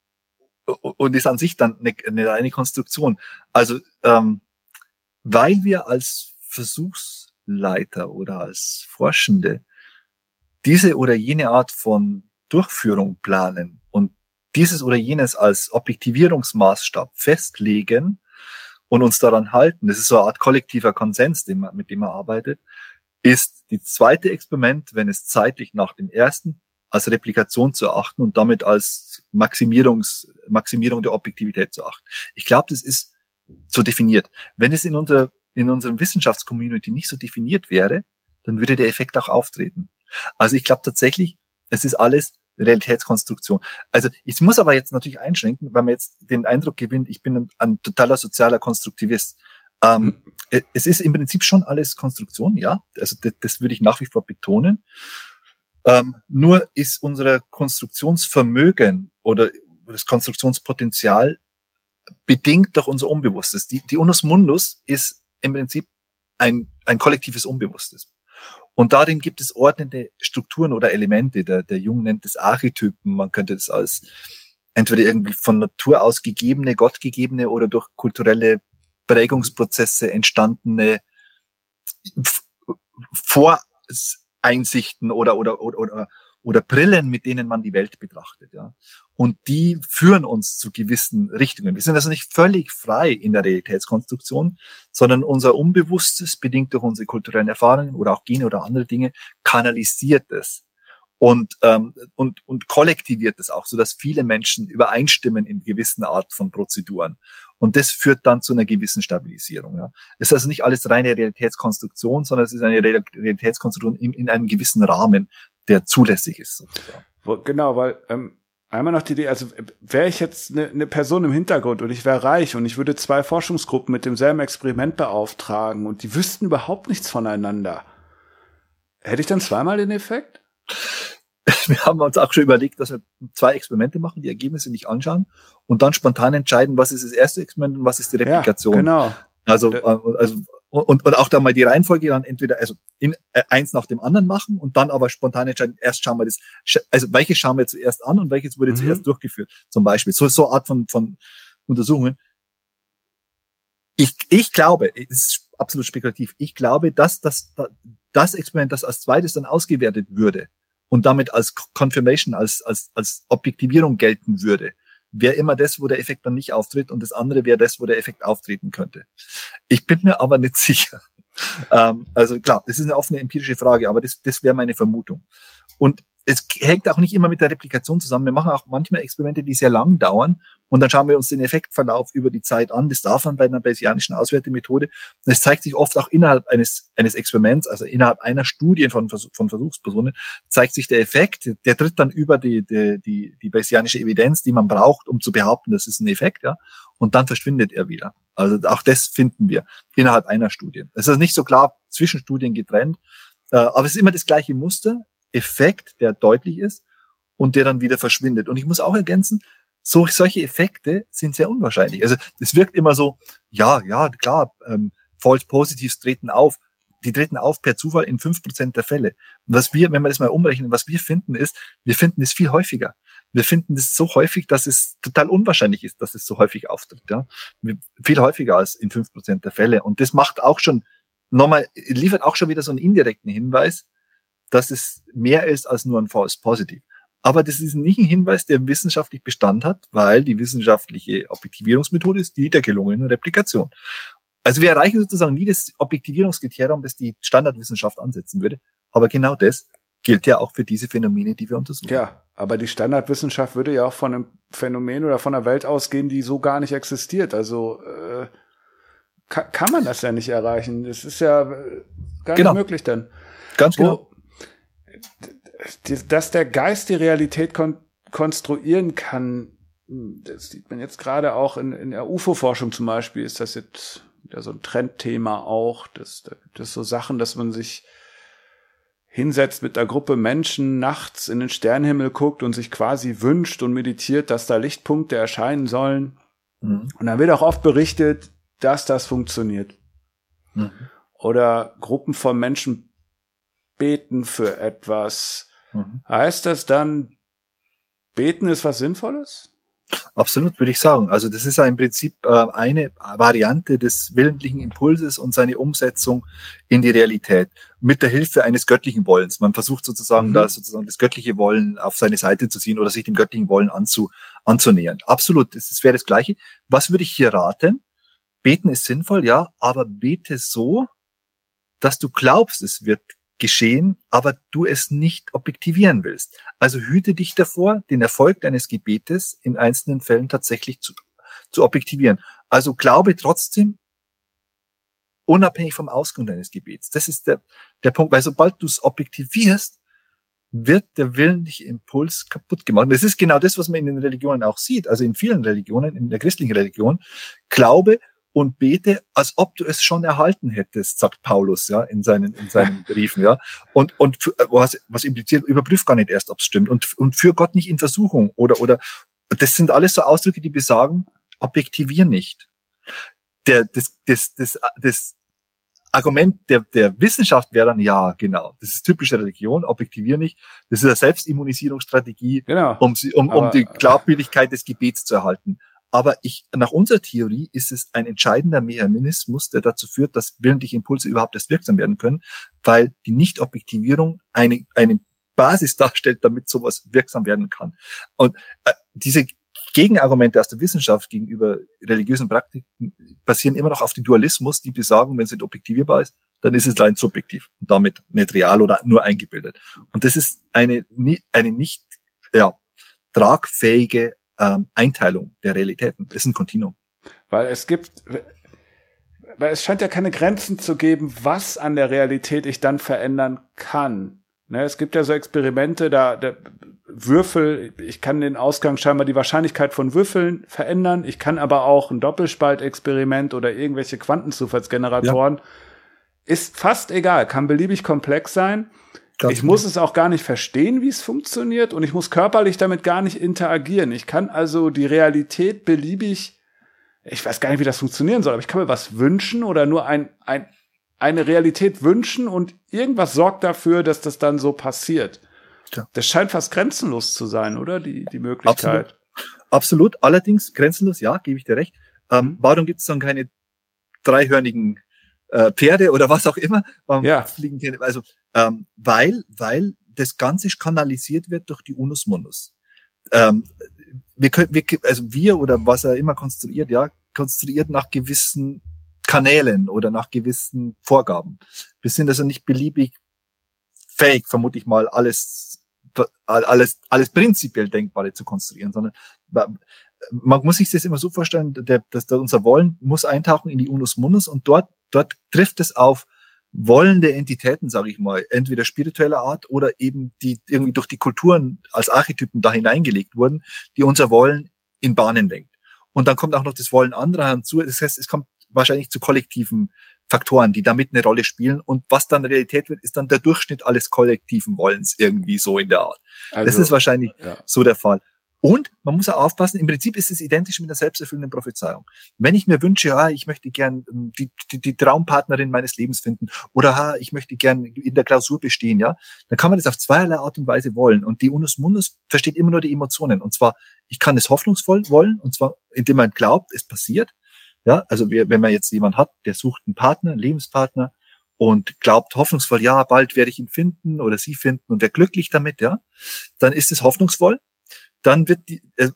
und ist an sich dann eine, eine reine Konstruktion. Also, ähm, weil wir als Versuchsleiter oder als Forschende diese oder jene Art von Durchführung planen und dieses oder jenes als Objektivierungsmaßstab festlegen und uns daran halten, das ist so eine Art kollektiver Konsens, den man, mit dem man arbeitet, ist die zweite Experiment, wenn es zeitlich nach dem ersten, als Replikation zu erachten und damit als Maximierungs, Maximierung der Objektivität zu achten. Ich glaube, das ist so definiert. Wenn es in unserer, in unserem Wissenschaftscommunity nicht so definiert wäre, dann würde der Effekt auch auftreten. Also ich glaube tatsächlich, es ist alles Realitätskonstruktion. Also ich muss aber jetzt natürlich einschränken, weil man jetzt den Eindruck gewinnt, ich bin ein, ein totaler sozialer Konstruktivist. Ähm, mhm. Es ist im Prinzip schon alles Konstruktion, ja. Also das, das würde ich nach wie vor betonen. Ähm, nur ist unser Konstruktionsvermögen oder das Konstruktionspotenzial bedingt durch unser Unbewusstes. Die, die Unus Mundus ist im Prinzip ein, ein kollektives Unbewusstes. Und darin gibt es ordnende Strukturen oder Elemente. Der, der Jung nennt es Archetypen. Man könnte es als entweder irgendwie von Natur aus gegebene, gottgegebene oder durch kulturelle Prägungsprozesse entstandene Voreinsichten oder, oder, oder, oder, oder Brillen, mit denen man die Welt betrachtet, ja. Und die führen uns zu gewissen Richtungen. Wir sind also nicht völlig frei in der Realitätskonstruktion, sondern unser Unbewusstes, bedingt durch unsere kulturellen Erfahrungen oder auch Gene oder andere Dinge, kanalisiert es und, ähm, und, und kollektiviert es auch, sodass viele Menschen übereinstimmen in gewissen Art von Prozeduren. Und das führt dann zu einer gewissen Stabilisierung. Ja. Es ist also nicht alles reine Realitätskonstruktion, sondern es ist eine Realitätskonstruktion in, in einem gewissen Rahmen, der zulässig ist. Sozusagen. Genau, weil ähm, einmal noch die Idee, also wäre ich jetzt eine ne Person im Hintergrund und ich wäre reich und ich würde zwei Forschungsgruppen mit demselben Experiment beauftragen und die wüssten überhaupt nichts voneinander. Hätte ich dann zweimal den Effekt? Wir haben uns auch schon überlegt, dass wir zwei Experimente machen, die Ergebnisse nicht anschauen und dann spontan entscheiden, was ist das erste Experiment und was ist die Replikation. Ja, genau. Also, also und, und auch da mal die Reihenfolge dann entweder also in äh, eins nach dem anderen machen und dann aber spontan entscheiden, erst schauen wir das, also welches schauen wir zuerst an und welches wurde mhm. zuerst durchgeführt, zum Beispiel. So, so Art von, von Untersuchungen. Ich, ich glaube, es ist absolut spekulativ, ich glaube, dass das, das Experiment, das als zweites dann ausgewertet würde und damit als Confirmation, als, als, als Objektivierung gelten würde, wäre immer das, wo der Effekt dann nicht auftritt und das andere wäre das, wo der Effekt auftreten könnte. Ich bin mir aber nicht sicher. ähm, also klar, das ist eine offene empirische Frage, aber das, das wäre meine Vermutung. Und es hängt auch nicht immer mit der Replikation zusammen. Wir machen auch manchmal Experimente, die sehr lang dauern und dann schauen wir uns den Effektverlauf über die Zeit an. Das darf man bei einer bayesianischen Auswertemethode. Und es zeigt sich oft auch innerhalb eines, eines Experiments, also innerhalb einer Studie von, von Versuchspersonen, zeigt sich der Effekt. Der tritt dann über die, die, die, die bayesianische Evidenz, die man braucht, um zu behaupten, das ist ein Effekt, ja. Und dann verschwindet er wieder. Also auch das finden wir innerhalb einer Studie. Es ist also nicht so klar zwischen Studien getrennt, aber es ist immer das gleiche Muster. Effekt, der deutlich ist und der dann wieder verschwindet. Und ich muss auch ergänzen, so, solche Effekte sind sehr unwahrscheinlich. Also es wirkt immer so, ja, ja, klar, ähm, False Positives treten auf. Die treten auf per Zufall in fünf Prozent der Fälle. Und was wir, wenn wir das mal umrechnen, was wir finden ist, wir finden es viel häufiger. Wir finden es so häufig, dass es total unwahrscheinlich ist, dass es so häufig auftritt. Ja? Viel häufiger als in fünf Prozent der Fälle. Und das macht auch schon, nochmal, liefert auch schon wieder so einen indirekten Hinweis, dass es mehr ist als nur ein False Positive. Aber das ist nicht ein Hinweis, der wissenschaftlich Bestand hat, weil die wissenschaftliche Objektivierungsmethode ist die der gelungenen Replikation. Also wir erreichen sozusagen nie das Objektivierungskriterium, das die Standardwissenschaft ansetzen würde. Aber genau das gilt ja auch für diese Phänomene, die wir untersuchen. Ja, aber die Standardwissenschaft würde ja auch von einem Phänomen oder von einer Welt ausgehen, die so gar nicht existiert. Also äh, kann, kann man das ja nicht erreichen. Das ist ja gar genau. nicht möglich dann. Ganz genau. Wo, dass der Geist die Realität kon- konstruieren kann, das sieht man jetzt gerade auch in, in der U F O-Forschung zum Beispiel, ist das jetzt wieder so ein Trendthema auch. Das, da gibt es so Sachen, dass man sich hinsetzt mit einer Gruppe Menschen, nachts in den Sternenhimmel guckt und sich quasi wünscht und meditiert, dass da Lichtpunkte erscheinen sollen. Mhm. Und dann wird auch oft berichtet, dass das funktioniert. Mhm. Oder Gruppen von Menschen beten für etwas. Mhm. Heißt das dann, beten ist was Sinnvolles? Absolut, würde ich sagen. Also das ist ja im Prinzip äh, eine Variante des willentlichen Impulses und seine Umsetzung in die Realität mit der Hilfe eines göttlichen Wollens. Man versucht sozusagen, mhm. da sozusagen das göttliche Wollen auf seine Seite zu ziehen oder sich dem göttlichen Wollen anzu, anzunähern. Absolut, das, das wäre das Gleiche. Was würde ich hier raten? Beten ist sinnvoll, ja, aber bete so, dass du glaubst, es wird geschehen, aber du es nicht objektivieren willst. Also hüte dich davor, den Erfolg deines Gebetes in einzelnen Fällen tatsächlich zu, zu objektivieren. Also glaube trotzdem, unabhängig vom Ausgang deines Gebets. Das ist der, der Punkt, weil sobald du es objektivierst, wird der willentliche Impuls kaputt gemacht. Und das ist genau das, was man in den Religionen auch sieht. Also in vielen Religionen, in der christlichen Religion, Glaube und bete, als ob du es schon erhalten hättest, sagt Paulus, ja, in seinen, in seinen Briefen, ja. Und, und, was, was impliziert, überprüf gar nicht erst, ob es stimmt. Und, und führ Gott nicht in Versuchung. Oder, oder, das sind alles so Ausdrücke, die besagen, objektivier nicht. Der, das, das, das, das Argument der, der Wissenschaft wäre dann, ja, genau, das ist typische Religion, objektivier nicht, das ist eine Selbstimmunisierungsstrategie, genau. um, sie, um, Aber, um die Glaubwürdigkeit des Gebets zu erhalten. Aber ich, nach unserer Theorie ist es ein entscheidender Mechanismus, der dazu führt, dass willentliche Impulse überhaupt erst wirksam werden können, weil die Nichtobjektivierung eine, eine Basis darstellt, damit sowas wirksam werden kann. Und äh, diese Gegenargumente aus der Wissenschaft gegenüber religiösen Praktiken basieren immer noch auf dem Dualismus, die besagen, wenn es nicht objektivierbar ist, dann ist es rein subjektiv und damit nicht real oder nur eingebildet. Und das ist eine, eine nicht ja, tragfähige ähm, Einteilung der Realitäten. Das ist ein Kontinuum. Weil es gibt, weil es scheint ja keine Grenzen zu geben, was an der Realität ich dann verändern kann. Ne, es gibt ja so Experimente, da, da Würfel, ich kann den Ausgang scheinbar die Wahrscheinlichkeit von Würfeln verändern, ich kann aber auch ein Doppelspaltexperiment oder irgendwelche Quantenzufallsgeneratoren, ja. Ist fast egal, kann beliebig komplex sein. Ganz ich muss es auch gar nicht verstehen, wie es funktioniert, und ich muss körperlich damit gar nicht interagieren. Ich kann also die Realität beliebig, ich weiß gar nicht, wie das funktionieren soll, aber ich kann mir was wünschen oder nur ein, ein eine Realität wünschen und irgendwas sorgt dafür, dass das dann so passiert. Ja. Das scheint fast grenzenlos zu sein, oder? Die, die Möglichkeit. Absolut. Absolut. Allerdings grenzenlos, ja, gebe ich dir recht. Ähm, warum gibt es dann keine dreihörnigen äh, Pferde oder was auch immer? Warum ja. fliegen keine, also, ähm, weil, weil das Ganze kanalisiert wird durch die Unus Mundus. Ähm, wir können, wir, also wir oder was er immer konstruiert, ja, konstruiert nach gewissen Kanälen oder nach gewissen Vorgaben. Wir sind also nicht beliebig fähig, vermute ich mal, alles, alles, alles prinzipiell Denkbare zu konstruieren, sondern man muss sich das immer so vorstellen, der, dass der, unser Wollen muss eintauchen in die Unus Mundus und dort, dort trifft es auf wollende Entitäten, sage ich mal, entweder spiritueller Art oder eben die irgendwie durch die Kulturen als Archetypen da hineingelegt wurden, die unser Wollen in Bahnen lenkt. Und dann kommt auch noch das Wollen anderer hinzu. Das heißt, es kommt wahrscheinlich zu kollektiven Faktoren, die damit eine Rolle spielen. Und was dann Realität wird, ist dann der Durchschnitt alles kollektiven Wollens irgendwie so in der Art. Also, das ist wahrscheinlich ja. so der Fall. Und man muss auch aufpassen, im Prinzip ist es identisch mit einer selbsterfüllenden Prophezeiung. Wenn ich mir wünsche, ja, ich möchte gern die, die, die Traumpartnerin meines Lebens finden oder ha, ich möchte gern in der Klausur bestehen, ja, dann kann man das auf zweierlei Art und Weise wollen. Und die Unus Mundus versteht immer nur die Emotionen. Und zwar, ich kann es hoffnungsvoll wollen, und zwar, indem man glaubt, es passiert. Ja, also wenn man jetzt jemand hat, der sucht einen Partner, einen Lebenspartner und glaubt hoffnungsvoll, ja, bald werde ich ihn finden oder sie finden und wäre glücklich damit, ja, dann ist es hoffnungsvoll. Dann wird die, äh,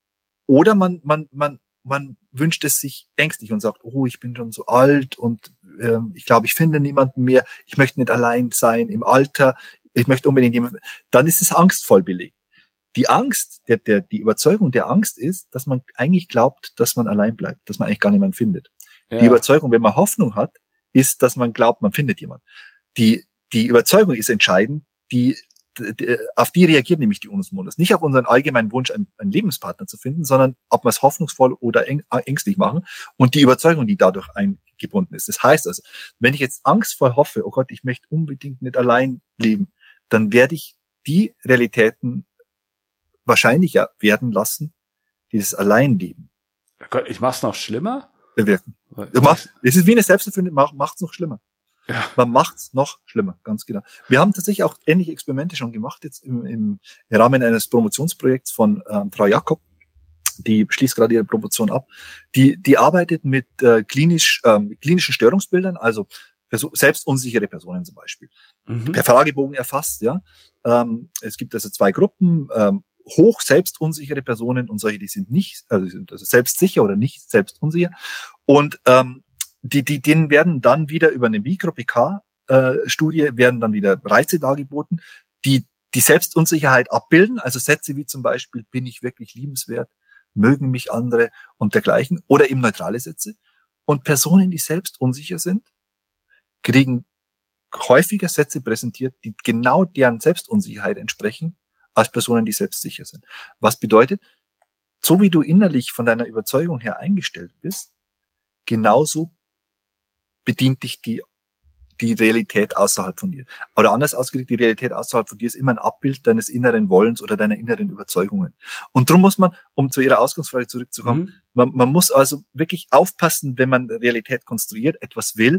oder man, man, man, man wünscht es sich ängstlich und sagt, oh, ich bin schon so alt und äh, ich glaube, ich finde niemanden mehr, ich möchte nicht allein sein im Alter, ich möchte unbedingt jemanden, dann ist es angstvoll belegt. Die Angst, der, der, die Überzeugung der Angst ist, dass man eigentlich glaubt, dass man allein bleibt, dass man eigentlich gar niemanden findet. Ja. Die Überzeugung, wenn man Hoffnung hat, ist, dass man glaubt, man findet jemanden. Die, die Überzeugung ist entscheidend, die, die auf die reagiert nämlich die Unus Mundus. Nicht auf unseren allgemeinen Wunsch, einen, einen Lebenspartner zu finden, sondern ob wir es hoffnungsvoll oder eng, ängstlich machen und die Überzeugung, die dadurch eingebunden ist. Das heißt also, wenn ich jetzt angstvoll hoffe, oh Gott, ich möchte unbedingt nicht allein leben, dann werde ich die Realitäten wahrscheinlicher werden lassen, dieses Alleinleben. Gott, ich mach's noch schlimmer? Bewirken. Es ist wie eine Selbsterfüllende, macht's noch schlimmer. Ja. Man macht's noch schlimmer, ganz genau. Wir haben tatsächlich auch ähnliche Experimente schon gemacht, jetzt im, im Rahmen eines Promotionsprojekts von ähm, Frau Jakob. Die schließt gerade ihre Promotion ab. Die, die arbeitet mit äh, klinisch, ähm, klinischen Störungsbildern, also selbstunsichere Personen zum Beispiel. Mhm. Per Fragebogen erfasst, ja. Ähm, es gibt also zwei Gruppen, ähm, hoch selbstunsichere Personen und solche, die sind nicht, also, sind also selbstsicher oder nicht selbstunsicher. Und ähm, die, die, denen werden dann wieder über eine Mikro-P K-Studie werden dann wieder Reize dargeboten, die die Selbstunsicherheit abbilden, also Sätze wie zum Beispiel, bin ich wirklich liebenswert, mögen mich andere und dergleichen, oder eben neutrale Sätze. Und Personen, die selbstunsicher sind, kriegen häufiger Sätze präsentiert, die genau deren Selbstunsicherheit entsprechen, als Personen, die selbstsicher sind. Was bedeutet, so wie du innerlich von deiner Überzeugung her eingestellt bist, genauso bedient dich die, die Realität außerhalb von dir. Oder anders ausgedrückt, die Realität außerhalb von dir ist immer ein Abbild deines inneren Wollens oder deiner inneren Überzeugungen. Und darum muss man, um zu Ihrer Ausgangsfrage zurückzukommen, mhm. man, man muss also wirklich aufpassen, wenn man Realität konstruiert, etwas will,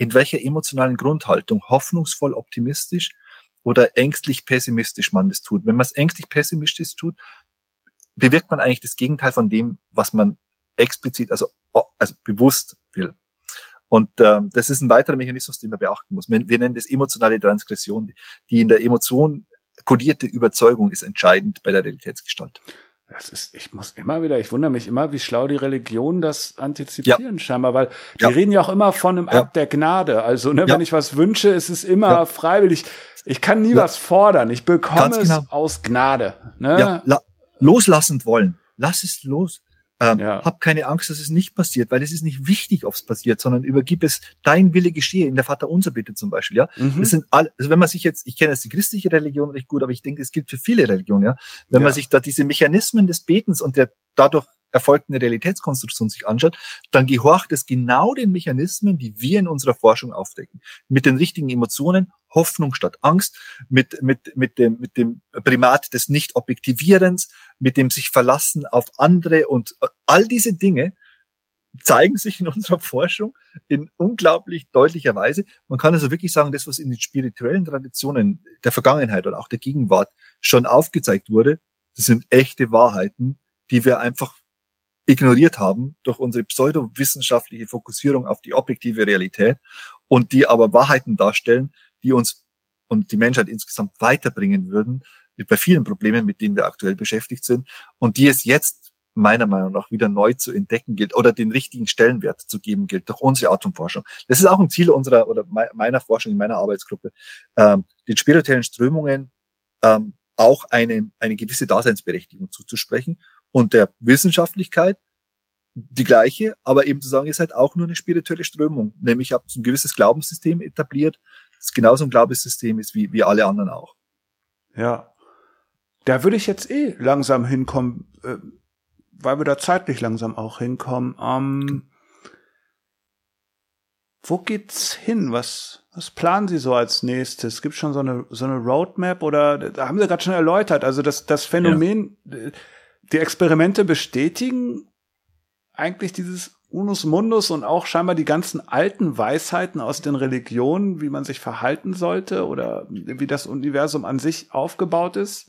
in welcher emotionalen Grundhaltung, hoffnungsvoll optimistisch oder ängstlich pessimistisch man das tut. Wenn man es ängstlich pessimistisch tut, bewirkt man eigentlich das Gegenteil von dem, was man explizit, also, also bewusst will. Und ähm, das ist ein weiterer Mechanismus, den man beachten muss. Wir, wir nennen das emotionale Transgression. Die in der Emotion kodierte Überzeugung ist entscheidend bei der Realitätsgestaltung. Das ist, ich muss immer wieder, ich wundere mich immer, wie schlau die Religionen das antizipieren, ja. scheinbar, weil die ja. reden ja auch immer von einem ja. Akt der Gnade. Also, ne, ja. wenn ich was wünsche, ist es immer ja. freiwillig. Ich kann nie ja. was fordern. Ich bekomme Ganz es genau. aus Gnade. Ne? Ja. La- loslassend wollen. Lass es los. Ähm, ja. Hab keine Angst, dass es nicht passiert, weil es ist nicht wichtig, ob es passiert, sondern übergib es, dein Wille geschehe, in der Vaterunser Bitte zum Beispiel, ja. Mhm. Das sind alle, also wenn man sich jetzt, ich kenne jetzt die christliche Religion recht gut, aber ich denke, es gilt für viele Religionen, ja. Wenn ja. man sich da diese Mechanismen des Betens und der dadurch erfolgten Realitätskonstruktion sich anschaut, dann gehorcht es genau den Mechanismen, die wir in unserer Forschung aufdecken. Mit den richtigen Emotionen, Hoffnung statt Angst, mit, mit, mit dem, mit dem Primat des Nicht-Objektivierens, mit dem sich verlassen auf andere und all diese Dinge zeigen sich in unserer Forschung in unglaublich deutlicher Weise. Man kann also wirklich sagen, das, was in den spirituellen Traditionen der Vergangenheit oder auch der Gegenwart schon aufgezeigt wurde, das sind echte Wahrheiten, die wir einfach ignoriert haben durch unsere pseudowissenschaftliche Fokussierung auf die objektive Realität und die aber Wahrheiten darstellen, die uns und die Menschheit insgesamt weiterbringen würden bei vielen Problemen, mit denen wir aktuell beschäftigt sind und die es jetzt meiner Meinung nach wieder neu zu entdecken gilt oder den richtigen Stellenwert zu geben gilt durch unsere Atomforschung. Das ist auch ein Ziel unserer oder meiner Forschung in meiner Arbeitsgruppe, ähm, den spirituellen Strömungen ähm, auch eine, eine gewisse Daseinsberechtigung zuzusprechen und der Wissenschaftlichkeit die gleiche, aber eben zu sagen, ihr seid auch nur eine spirituelle Strömung. Nämlich ihr habt ein gewisses Glaubenssystem etabliert, das genauso ein Glaubenssystem ist wie, wie alle anderen auch. Ja, da würde ich jetzt eh langsam hinkommen, äh, weil wir da zeitlich langsam auch hinkommen. Ähm, wo geht's hin? Was, was planen Sie so als nächstes? Gibt es schon so eine, so eine Roadmap oder, da haben Sie gerade schon erläutert, also das, das Phänomen, ja. die Experimente bestätigen eigentlich dieses Unus Mundus und auch scheinbar die ganzen alten Weisheiten aus den Religionen, wie man sich verhalten sollte oder wie das Universum an sich aufgebaut ist.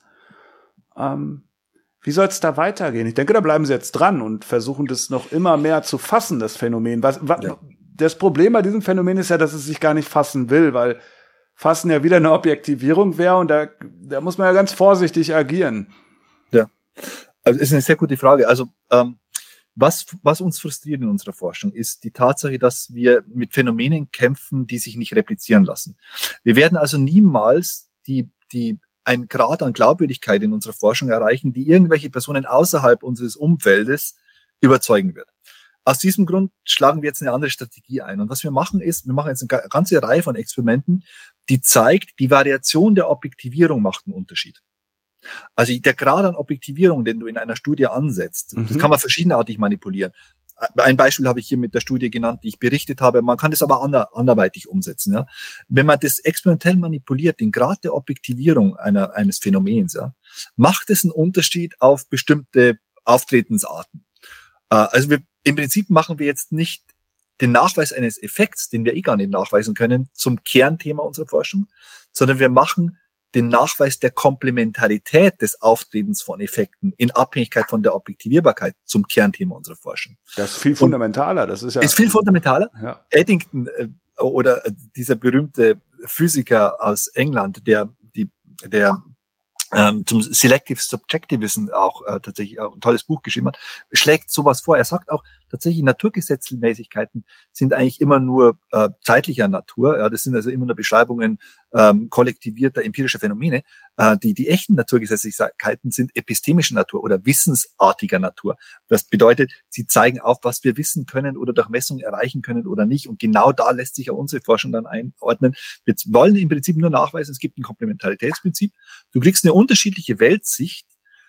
Ähm, wie soll es da weitergehen? Ich denke, da bleiben Sie jetzt dran und versuchen das noch immer mehr zu fassen, das Phänomen. Was, was, ja. Das Problem bei diesem Phänomen ist ja, dass es sich gar nicht fassen will, weil Fassen ja wieder eine Objektivierung wäre und da, da muss man ja ganz vorsichtig agieren. Ja, also ist eine sehr gute Frage. Also ähm, Was, was uns frustriert in unserer Forschung, ist die Tatsache, dass wir mit Phänomenen kämpfen, die sich nicht replizieren lassen. Wir werden also niemals die, die, einen Grad an Glaubwürdigkeit in unserer Forschung erreichen, die irgendwelche Personen außerhalb unseres Umfeldes überzeugen wird. Aus diesem Grund schlagen wir jetzt eine andere Strategie ein. Und was wir machen ist, wir machen jetzt eine ganze Reihe von Experimenten, die zeigt, die Variation der Objektivierung macht einen Unterschied. Also der Grad an Objektivierung, den du in einer Studie ansetzt, mhm. das kann man verschiedenartig manipulieren. Ein Beispiel habe ich hier mit der Studie genannt, die ich berichtet habe. Man kann das aber ander, anderweitig umsetzen. Ja. Wenn man das experimentell manipuliert, den Grad der Objektivierung einer, eines Phänomens, ja, macht es einen Unterschied auf bestimmte Auftretensarten. Äh, also wir, im Prinzip machen wir jetzt nicht den Nachweis eines Effekts, den wir eh gar nicht nachweisen können, zum Kernthema unserer Forschung, sondern wir machen den Nachweis der Komplementarität des Auftretens von Effekten in Abhängigkeit von der Objektivierbarkeit zum Kernthema unserer Forschung. Das ist viel fundamentaler. Das ist ja ist viel fundamentaler. Ja. Eddington äh, oder äh, dieser berühmte Physiker aus England, der die der ähm, zum Selective Subjectivism auch äh, tatsächlich auch ein tolles Buch geschrieben hat, schlägt sowas vor. Er sagt auch, tatsächlich Naturgesetzmäßigkeiten sind eigentlich immer nur äh, zeitlicher Natur. Ja, das sind also immer nur Beschreibungen ähm, kollektivierter empirischer Phänomene. Äh, die, die echten Naturgesetzlichkeiten sind epistemischer Natur oder wissensartiger Natur. Das bedeutet, sie zeigen auf, was wir wissen können oder durch Messungen erreichen können oder nicht. Und genau da lässt sich ja unsere Forschung dann einordnen. Wir wollen im Prinzip nur nachweisen, es gibt ein Komplementaritätsprinzip. Du kriegst eine unterschiedliche Weltsicht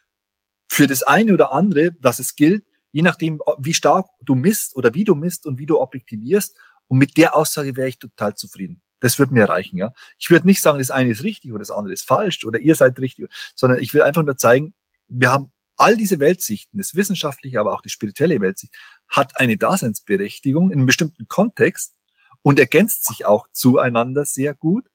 für das eine oder andere, dass es gilt, je nachdem, wie stark du misst oder wie du misst und wie du objektivierst. Und mit der Aussage wäre ich total zufrieden. Das würde mir reichen, ja. Ich würde nicht sagen, das eine ist richtig oder das andere ist falsch oder ihr seid richtig, sondern ich will einfach nur zeigen, wir haben all diese Weltsichten, das wissenschaftliche, aber auch die spirituelle Weltsicht, hat eine Daseinsberechtigung in einem bestimmten Kontext. und ergänzt sich auch zueinander sehr gut,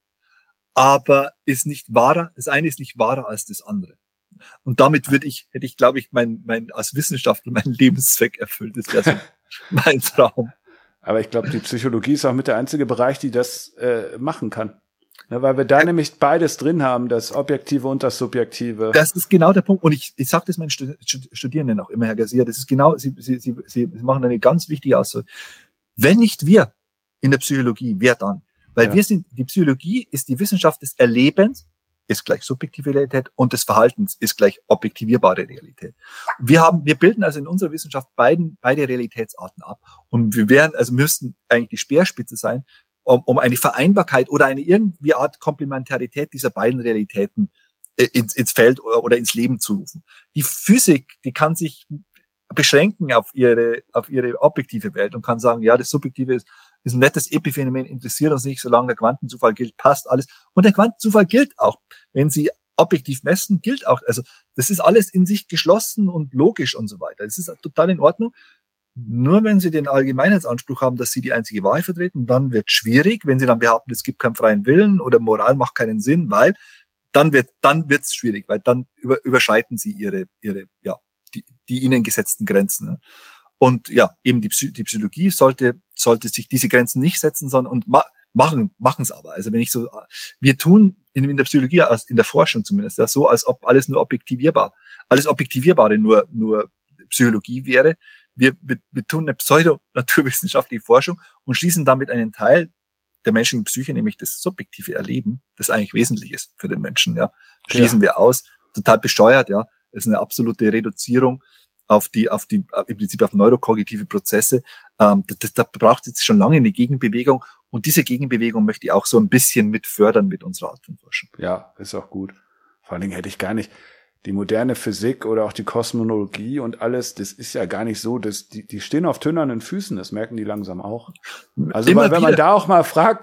aber ist nicht wahrer, das eine ist nicht wahrer als das andere. Und damit würde ich, hätte ich, glaube ich, mein, mein, als Wissenschaftler meinen Lebenszweck erfüllt. Das wäre so mein Traum. Aber ich glaube, die Psychologie ist auch mit der einzige Bereich, die das äh, machen kann. Ja, weil wir da ja. nämlich beides drin haben, das Objektive und das Subjektive. Das ist genau der Punkt. Und ich, ich sage das meinen Studierenden auch immer, Herr Garcia, das ist genau, Sie, Sie, Sie, Sie machen eine ganz wichtige Aussage. Wenn nicht wir in der Psychologie, wer dann? Weil ja. wir sind, die Psychologie ist die Wissenschaft des Erlebens, ist gleich subjektive Realität, und des Verhaltens ist gleich objektivierbare Realität. Wir haben, wir bilden also in unserer Wissenschaft beiden, beide Realitätsarten ab. Und wir wären, also müssten eigentlich die Speerspitze sein, um, um eine Vereinbarkeit oder eine irgendwie Art Komplementarität dieser beiden Realitäten ins, ins Feld oder ins Leben zu rufen. Die Physik, die kann sich beschränken auf ihre, auf ihre objektive Welt und kann sagen, ja, das Subjektive ist, ist ein nettes Epiphänomen, interessiert uns nicht, solange der Quantenzufall gilt, passt alles. Und der Quantenzufall gilt auch. Wenn Sie objektiv messen, gilt auch. Also, das ist alles in sich geschlossen und logisch und so weiter. Das ist total in Ordnung. Nur wenn Sie den Allgemeinheitsanspruch haben, dass Sie die einzige Wahrheit vertreten, dann wird es schwierig. Wenn Sie dann behaupten, es gibt keinen freien Willen oder Moral macht keinen Sinn, weil dann wird, dann wird's schwierig, weil dann über, überschreiten Sie Ihre, Ihre, ja, die, die Ihnen gesetzten Grenzen. Ne? Und ja, eben die, Psy- die Psychologie sollte, sollte sich diese Grenzen nicht setzen, sondern und ma- machen, machen es aber. Also wenn ich so, wir tun in, in der Psychologie, in der Forschung zumindest, ja, so, als ob alles nur objektivierbar, alles Objektivierbare nur, nur Psychologie wäre. Wir, wir, wir tun eine pseudo-naturwissenschaftliche Forschung und schließen damit einen Teil der menschlichen Psyche, nämlich das subjektive Erleben, das eigentlich wesentlich ist für den Menschen, ja, schließen ja. wir aus. Total bescheuert, ja. Das ist eine absolute Reduzierung auf die, auf die, im Prinzip auf neurokognitive Prozesse. Ähm, da, da braucht es jetzt schon lange eine Gegenbewegung. Und diese Gegenbewegung möchte ich auch so ein bisschen mit fördern mit unserer Art von Forschung. Ja, ist auch gut. Vor allen Dingen hätte ich gar nicht, die moderne Physik oder auch die Kosmologie und alles, das ist ja gar nicht so, dass die, die stehen auf tönernen Füßen, das merken die langsam auch. Also, weil, wenn man da auch mal fragt,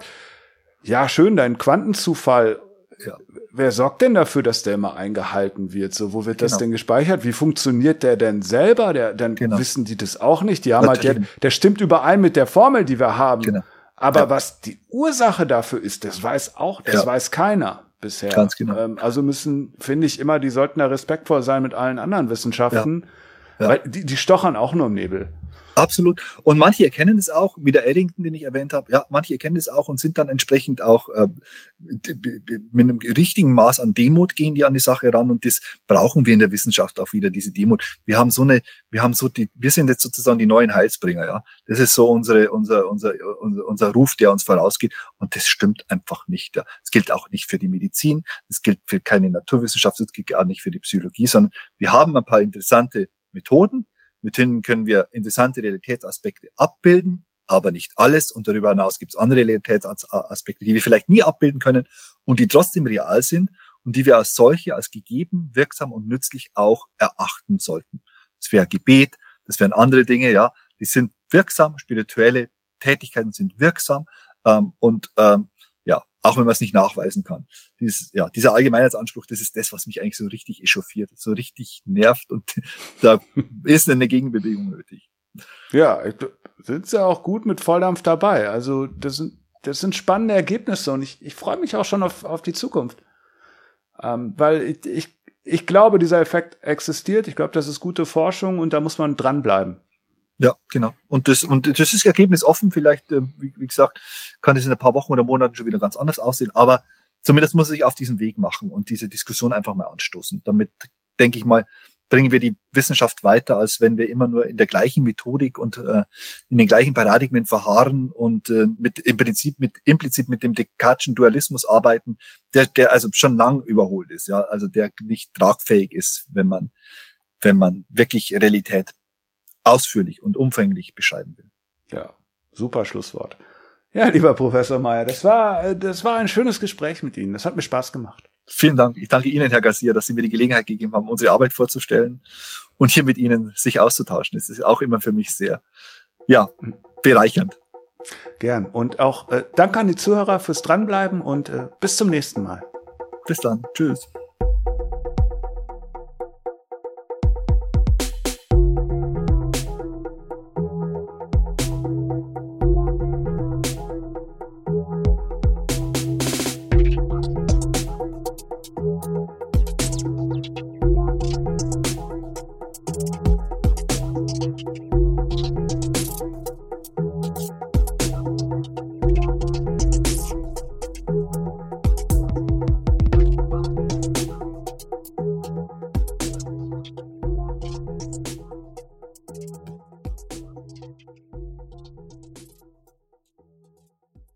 ja, schön, dein Quantenzufall, ja. Wer sorgt denn dafür, dass der immer eingehalten wird? So, wo wird das genau. denn gespeichert? Wie funktioniert der denn selber? Der, dann genau. wissen die das auch nicht. Die haben Natürlich. halt, der, der stimmt überein mit der Formel, die wir haben. Genau. Aber ja. was die Ursache dafür ist, das weiß auch, das ja. weiß keiner bisher. Ganz genau. Ähm, also müssen, finde ich immer, die sollten da respektvoll sein mit allen anderen Wissenschaften, ja. Ja. weil die, die stochern auch nur im Nebel. Absolut. Und manche erkennen es auch, wie der Eddington, den ich erwähnt habe. Ja, manche erkennen es auch und sind dann entsprechend auch äh, mit einem richtigen Maß an Demut gehen die an die Sache ran. Und das brauchen wir in der Wissenschaft auch wieder, diese Demut. Wir haben so eine, wir haben so die, wir sind jetzt sozusagen die neuen Heilsbringer. Ja, das ist so unsere, unser, unser, unser, unser Ruf, der uns vorausgeht. Und das stimmt einfach nicht. Ja, das gilt auch nicht für die Medizin. Das gilt für keine Naturwissenschaft. Das gilt auch nicht für die Psychologie, sondern wir haben ein paar interessante Methoden. Mit denen können wir interessante Realitätsaspekte abbilden, aber nicht alles. Und darüber hinaus gibt es andere Realitätsaspekte, die wir vielleicht nie abbilden können und die trotzdem real sind und die wir als solche, als gegeben, wirksam und nützlich auch erachten sollten. Das wäre Gebet, das wären andere Dinge, ja. Die sind wirksam, spirituelle Tätigkeiten sind wirksam ähm, und ähm, ja, auch wenn man es nicht nachweisen kann. Dieses, ja, dieser Allgemeinheitsanspruch, das ist das, was mich eigentlich so richtig echauffiert, so richtig nervt und da ist eine Gegenbewegung nötig. Ja, sind sie auch gut mit Volldampf dabei. Also das sind, das sind spannende Ergebnisse und ich, ich freue mich auch schon auf, auf die Zukunft. Ähm, weil ich, ich, ich glaube, dieser Effekt existiert. Ich glaube, das ist gute Forschung und da muss man dranbleiben. Ja, genau. Und das, und das ist Ergebnis offen. Vielleicht, wie, wie gesagt, kann es in ein paar Wochen oder Monaten schon wieder ganz anders aussehen. Aber zumindest muss es sich auf diesen Weg machen und diese Diskussion einfach mal anstoßen. Damit, denke ich mal, bringen wir die Wissenschaft weiter, als wenn wir immer nur in der gleichen Methodik und äh, in den gleichen Paradigmen verharren und äh, mit im Prinzip mit implizit mit dem Descartes'schen Dualismus arbeiten, der, der also schon lang überholt ist, ja, also der nicht tragfähig ist, wenn man, wenn man wirklich Realität ausführlich und umfänglich beschreiben will. Ja, super Schlusswort. Ja, lieber Professor Meyer, das war, das war ein schönes Gespräch mit Ihnen. Das hat mir Spaß gemacht. Vielen Dank. Ich danke Ihnen, Herr Garcia, dass Sie mir die Gelegenheit gegeben haben, unsere Arbeit vorzustellen und hier mit Ihnen sich auszutauschen. Das ist auch immer für mich sehr, ja, bereichernd. Gern. Und auch äh, danke an die Zuhörer fürs Dranbleiben und äh, bis zum nächsten Mal. Bis dann. Tschüss.